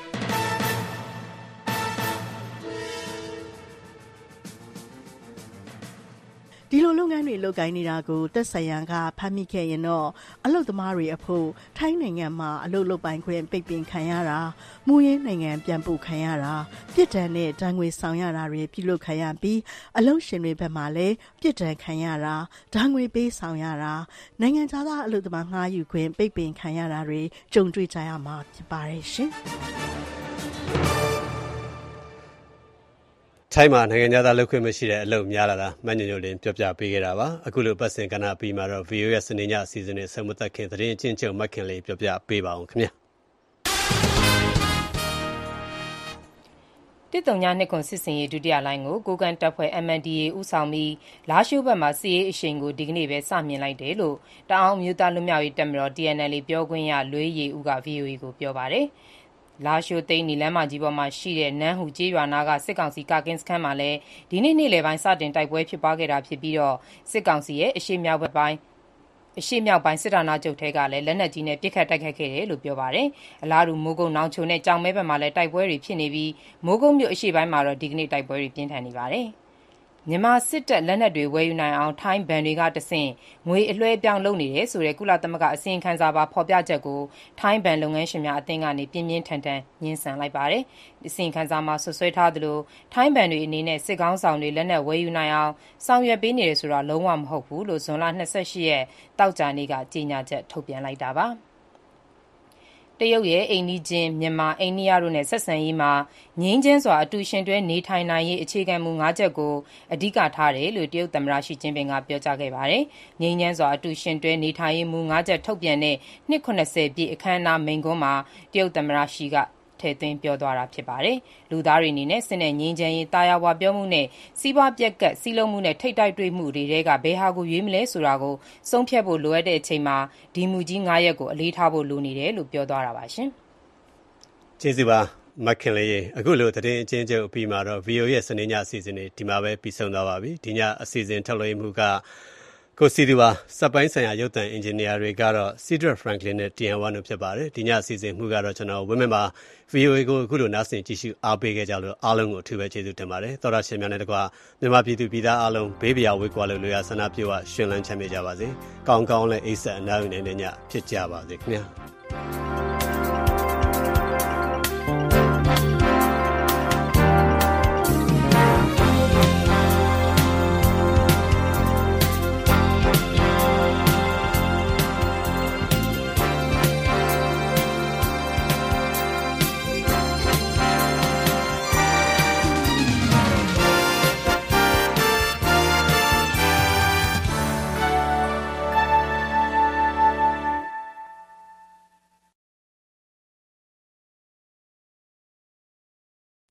ဒီလိုလုပ်ငန်းတွေလုပ်ကိုင်နေတာကိုတက်ဆိုင်ရန်ကဖမ်းမိခဲ့ရင်တော့အလုပ်သမားတွေအဖို့ထိုင်းနိုင်ငံမှာအလုပ်လုပ်ပိုင်ခွင့်ပိတ်ပင်ခံရတာမူရင်းနိုင်ငံပြန်ပို့ခံရတာပြစ်ဒဏ်နဲ့တန်ငွေဆောင်ရတာတွေပြုလုပ်ခံရပြီးအလုပ်ရှင်တွေဘက်မှလည်းပြစ်ဒဏ်ခံရတာတန်ငွေပေးဆောင်ရတာနိုင်ငံခြားသားအလုပ်သမားငှားယူခွင့်ပိတ်ပင်ခံရတာတွေကြုံတွေ့ကြရမှာဖြစ်ပါတယ်ရှင်ထိုင်းမှာနိုင်ငံသားလုပ်ခွင့်မရှိတဲ့အလုပ်များလာတာမညညိုလင်းပြောပြပေးခဲ့တာပါအခုလိုပတ်စင်ကဏ္ဍပြီးမှာတော့ ဗီအိုအေ ရဲ့စနေညအစီအစဉ်နဲ့ဆက်မသက်ခင်သတင်းအချင်းချုပ်မခင်လေးပြောပြပေးပါအောင်ခင်ဗျာတစ်တုံညာနှစ်ခွန်စစ်စင်ရေးဒုတိယလိုင်းကိုကိုကန်တပ်ဖွဲ့ M N D A ဦးဆောင်ပြီးလာရှိုးဘက်မှာစီရေးအရှိန်ကိုဒီကနေ့ပဲစမြင်လိုက်တယ်လို့တအောင်းမျိုးသားလွတ်မြောက်ရေးတပ်မတော် T N L ပြောခွင့်ရလွေးရီဦးက ဗီအိုအေ ကိုပြောပါတယ်လာရှိုးသိန်းနီလမ်းမကြီးပေါ်မှာရှိတဲ့နန်းဟူကျေးရွာနာကစစ်ကောင်စီကကင်းစခန်းမှာလည်းဒီနေ့နေ့လယ်ပိုင်းစတင်တိုက်ပွဲဖြစ်ပွားခဲ့တာဖြစ်ပြီးတော့စစ်ကောင်စီရဲ့အရှိမြောက်ဘက်ပိုင်းအရှိမြောက်ပိုင်းစစ်ဌာနချုပ်ထဲကလည်းလက်နက်ကြီးနဲ့ပစ်ခတ်တိုက်ခိုက်ခဲ့တယ်လို့ပြောပါတယ်။အလားတူမိုးကုတ်နောင်ချိုနဲ့ကြောင်မဲဘက်မှာလည်းတိုက်ပွဲတွေဖြစ်နေပြီးမိုးကုတ်မြို့အရှိပိုင်းမှာတော့ဒီကနေ့တိုက်ပွဲတွေပြင်းထန်နေပါတယ်။မြန်မာစစ်တပ်လက်နက်တွေဝယ်ယူနိုင်အောင်ထိုင်းဘဏ်တွေကတဆင့်ငွေအလွှဲပြောင်းလုပ်နေတယ်ဆိုတဲ့ကုလသမဂ္ဂအစီရင်ခံစာပါဖော်ပြချက်ကိုထိုင်းဘဏ်လုပ်ငန်းရှင်များအသင်းကနေပြင်းပြင်းထန်ထန်ညှင်းဆန်လိုက်ပါတယ်။အစီရင်ခံစာမှာဆွဆွဲထားသလိုထိုင်းဘဏ်တွေအနေနဲ့စစ်ကောင်းဆောင်တွေလက်နက်ဝယ်ယူနိုင်အောင်ဆောင်ရွက်ပေးနေတယ်ဆိုတာလုံးဝမဟုတ်ဘူးလို့ဇွန်လ၂၈ရက်တောက်ကြနေ့ကကြေညာချက်ထုတ်ပြန်လိုက်တာပါ။တရုတ်ရဲ့အိမ်နီးချင်းမြန်မာအိန္ဒိယတို့နဲ့ဆက်ဆံရေးမှာငြိမ်းချမ်းစွာအတူရှင်တွဲနေထိုင်နိုင်ရေးအခြေခံမူ၅ချက်ကိုအဓိကထားတယ်လို့တရုတ်သမ္မတရှီကျင်းပင်ကပြောကြားခဲ့ပါတယ်။ငြိမ်းချမ်းစွာအတူရှင်တွဲနေထိုင်ရေးမူ၅ချက်ထုတ်ပြန်တဲ့နှစ်၇၀ပြည့်အခမ်းအနားမိန့်ခွန်းမှာတရုတ်သမ္မတရှီကထည့်သွင်းပြောသွားတာဖြစ်ပါတယ်။လူသားတွေအနေနဲ့စစ်နဲ့ငြိမ်းချမ်းရေးတာယာဝပြောမှုနဲ့စီးပွားပြက်ကတ်စီးလုံးမှုနဲ့ထိတ်တိုက်တွေ့မှုတွေကဘယ်ဟာကိုရွေးမလဲဆိုတာကိုဆုံးဖြတ်ဖို့လိုအပ်တဲ့အချိန်မှာဒီမူကြီး၅ရက်ကိုအလေးထားဖို့လိုနေတယ်လို့ပြောသွားတာပါရှင်။ကျေးဇူးပါမခင်လေးရေအခုလိုသတင်းအချင်းချုပ်အပြီးမှာတော့ ဗီအိုအေ ရဲ့စနေညအစီအစဉ်လေးဒီမှာပဲပြီးဆုံးသွားပါပြီ။ဒီညအစီအစဉ်ထုတ်လွှင့်မှုကကိုစီသူပါစက်ပိုင်းဆိုင်ရာရုပ်သံအင်ဂျင်နီယာတွေကတော့ Cedric Franklin နဲ့ တီ အန် ဝမ် တို့ဖြစ်ပါတယ်ဒီညအစီအစဉ်မှုကတော့ကျွန်တော်ဝင်းမမှာ ဗီအိုအေ ကိုအခုလိုနားဆင်ကြည့်ရှုအားပေးခဲ့ကြလို့အားလုံးကိုအထူးပဲကျေးဇူးတင်ပါတယ်သောတာရှင်များနဲ့တကွမြန်မာပြည်သူပြည်သားအားလုံးဘေးပရာဝေးကွာလို့လူရဆန္ဒပြုဝရှင်လန်းချမ်းမြေ့ကြပါစေကောင်းကောင်းနဲ့အိပ်ဆက်အနားယူနေတဲ့ညဖြစ်ကြပါစေခင်ဗျာ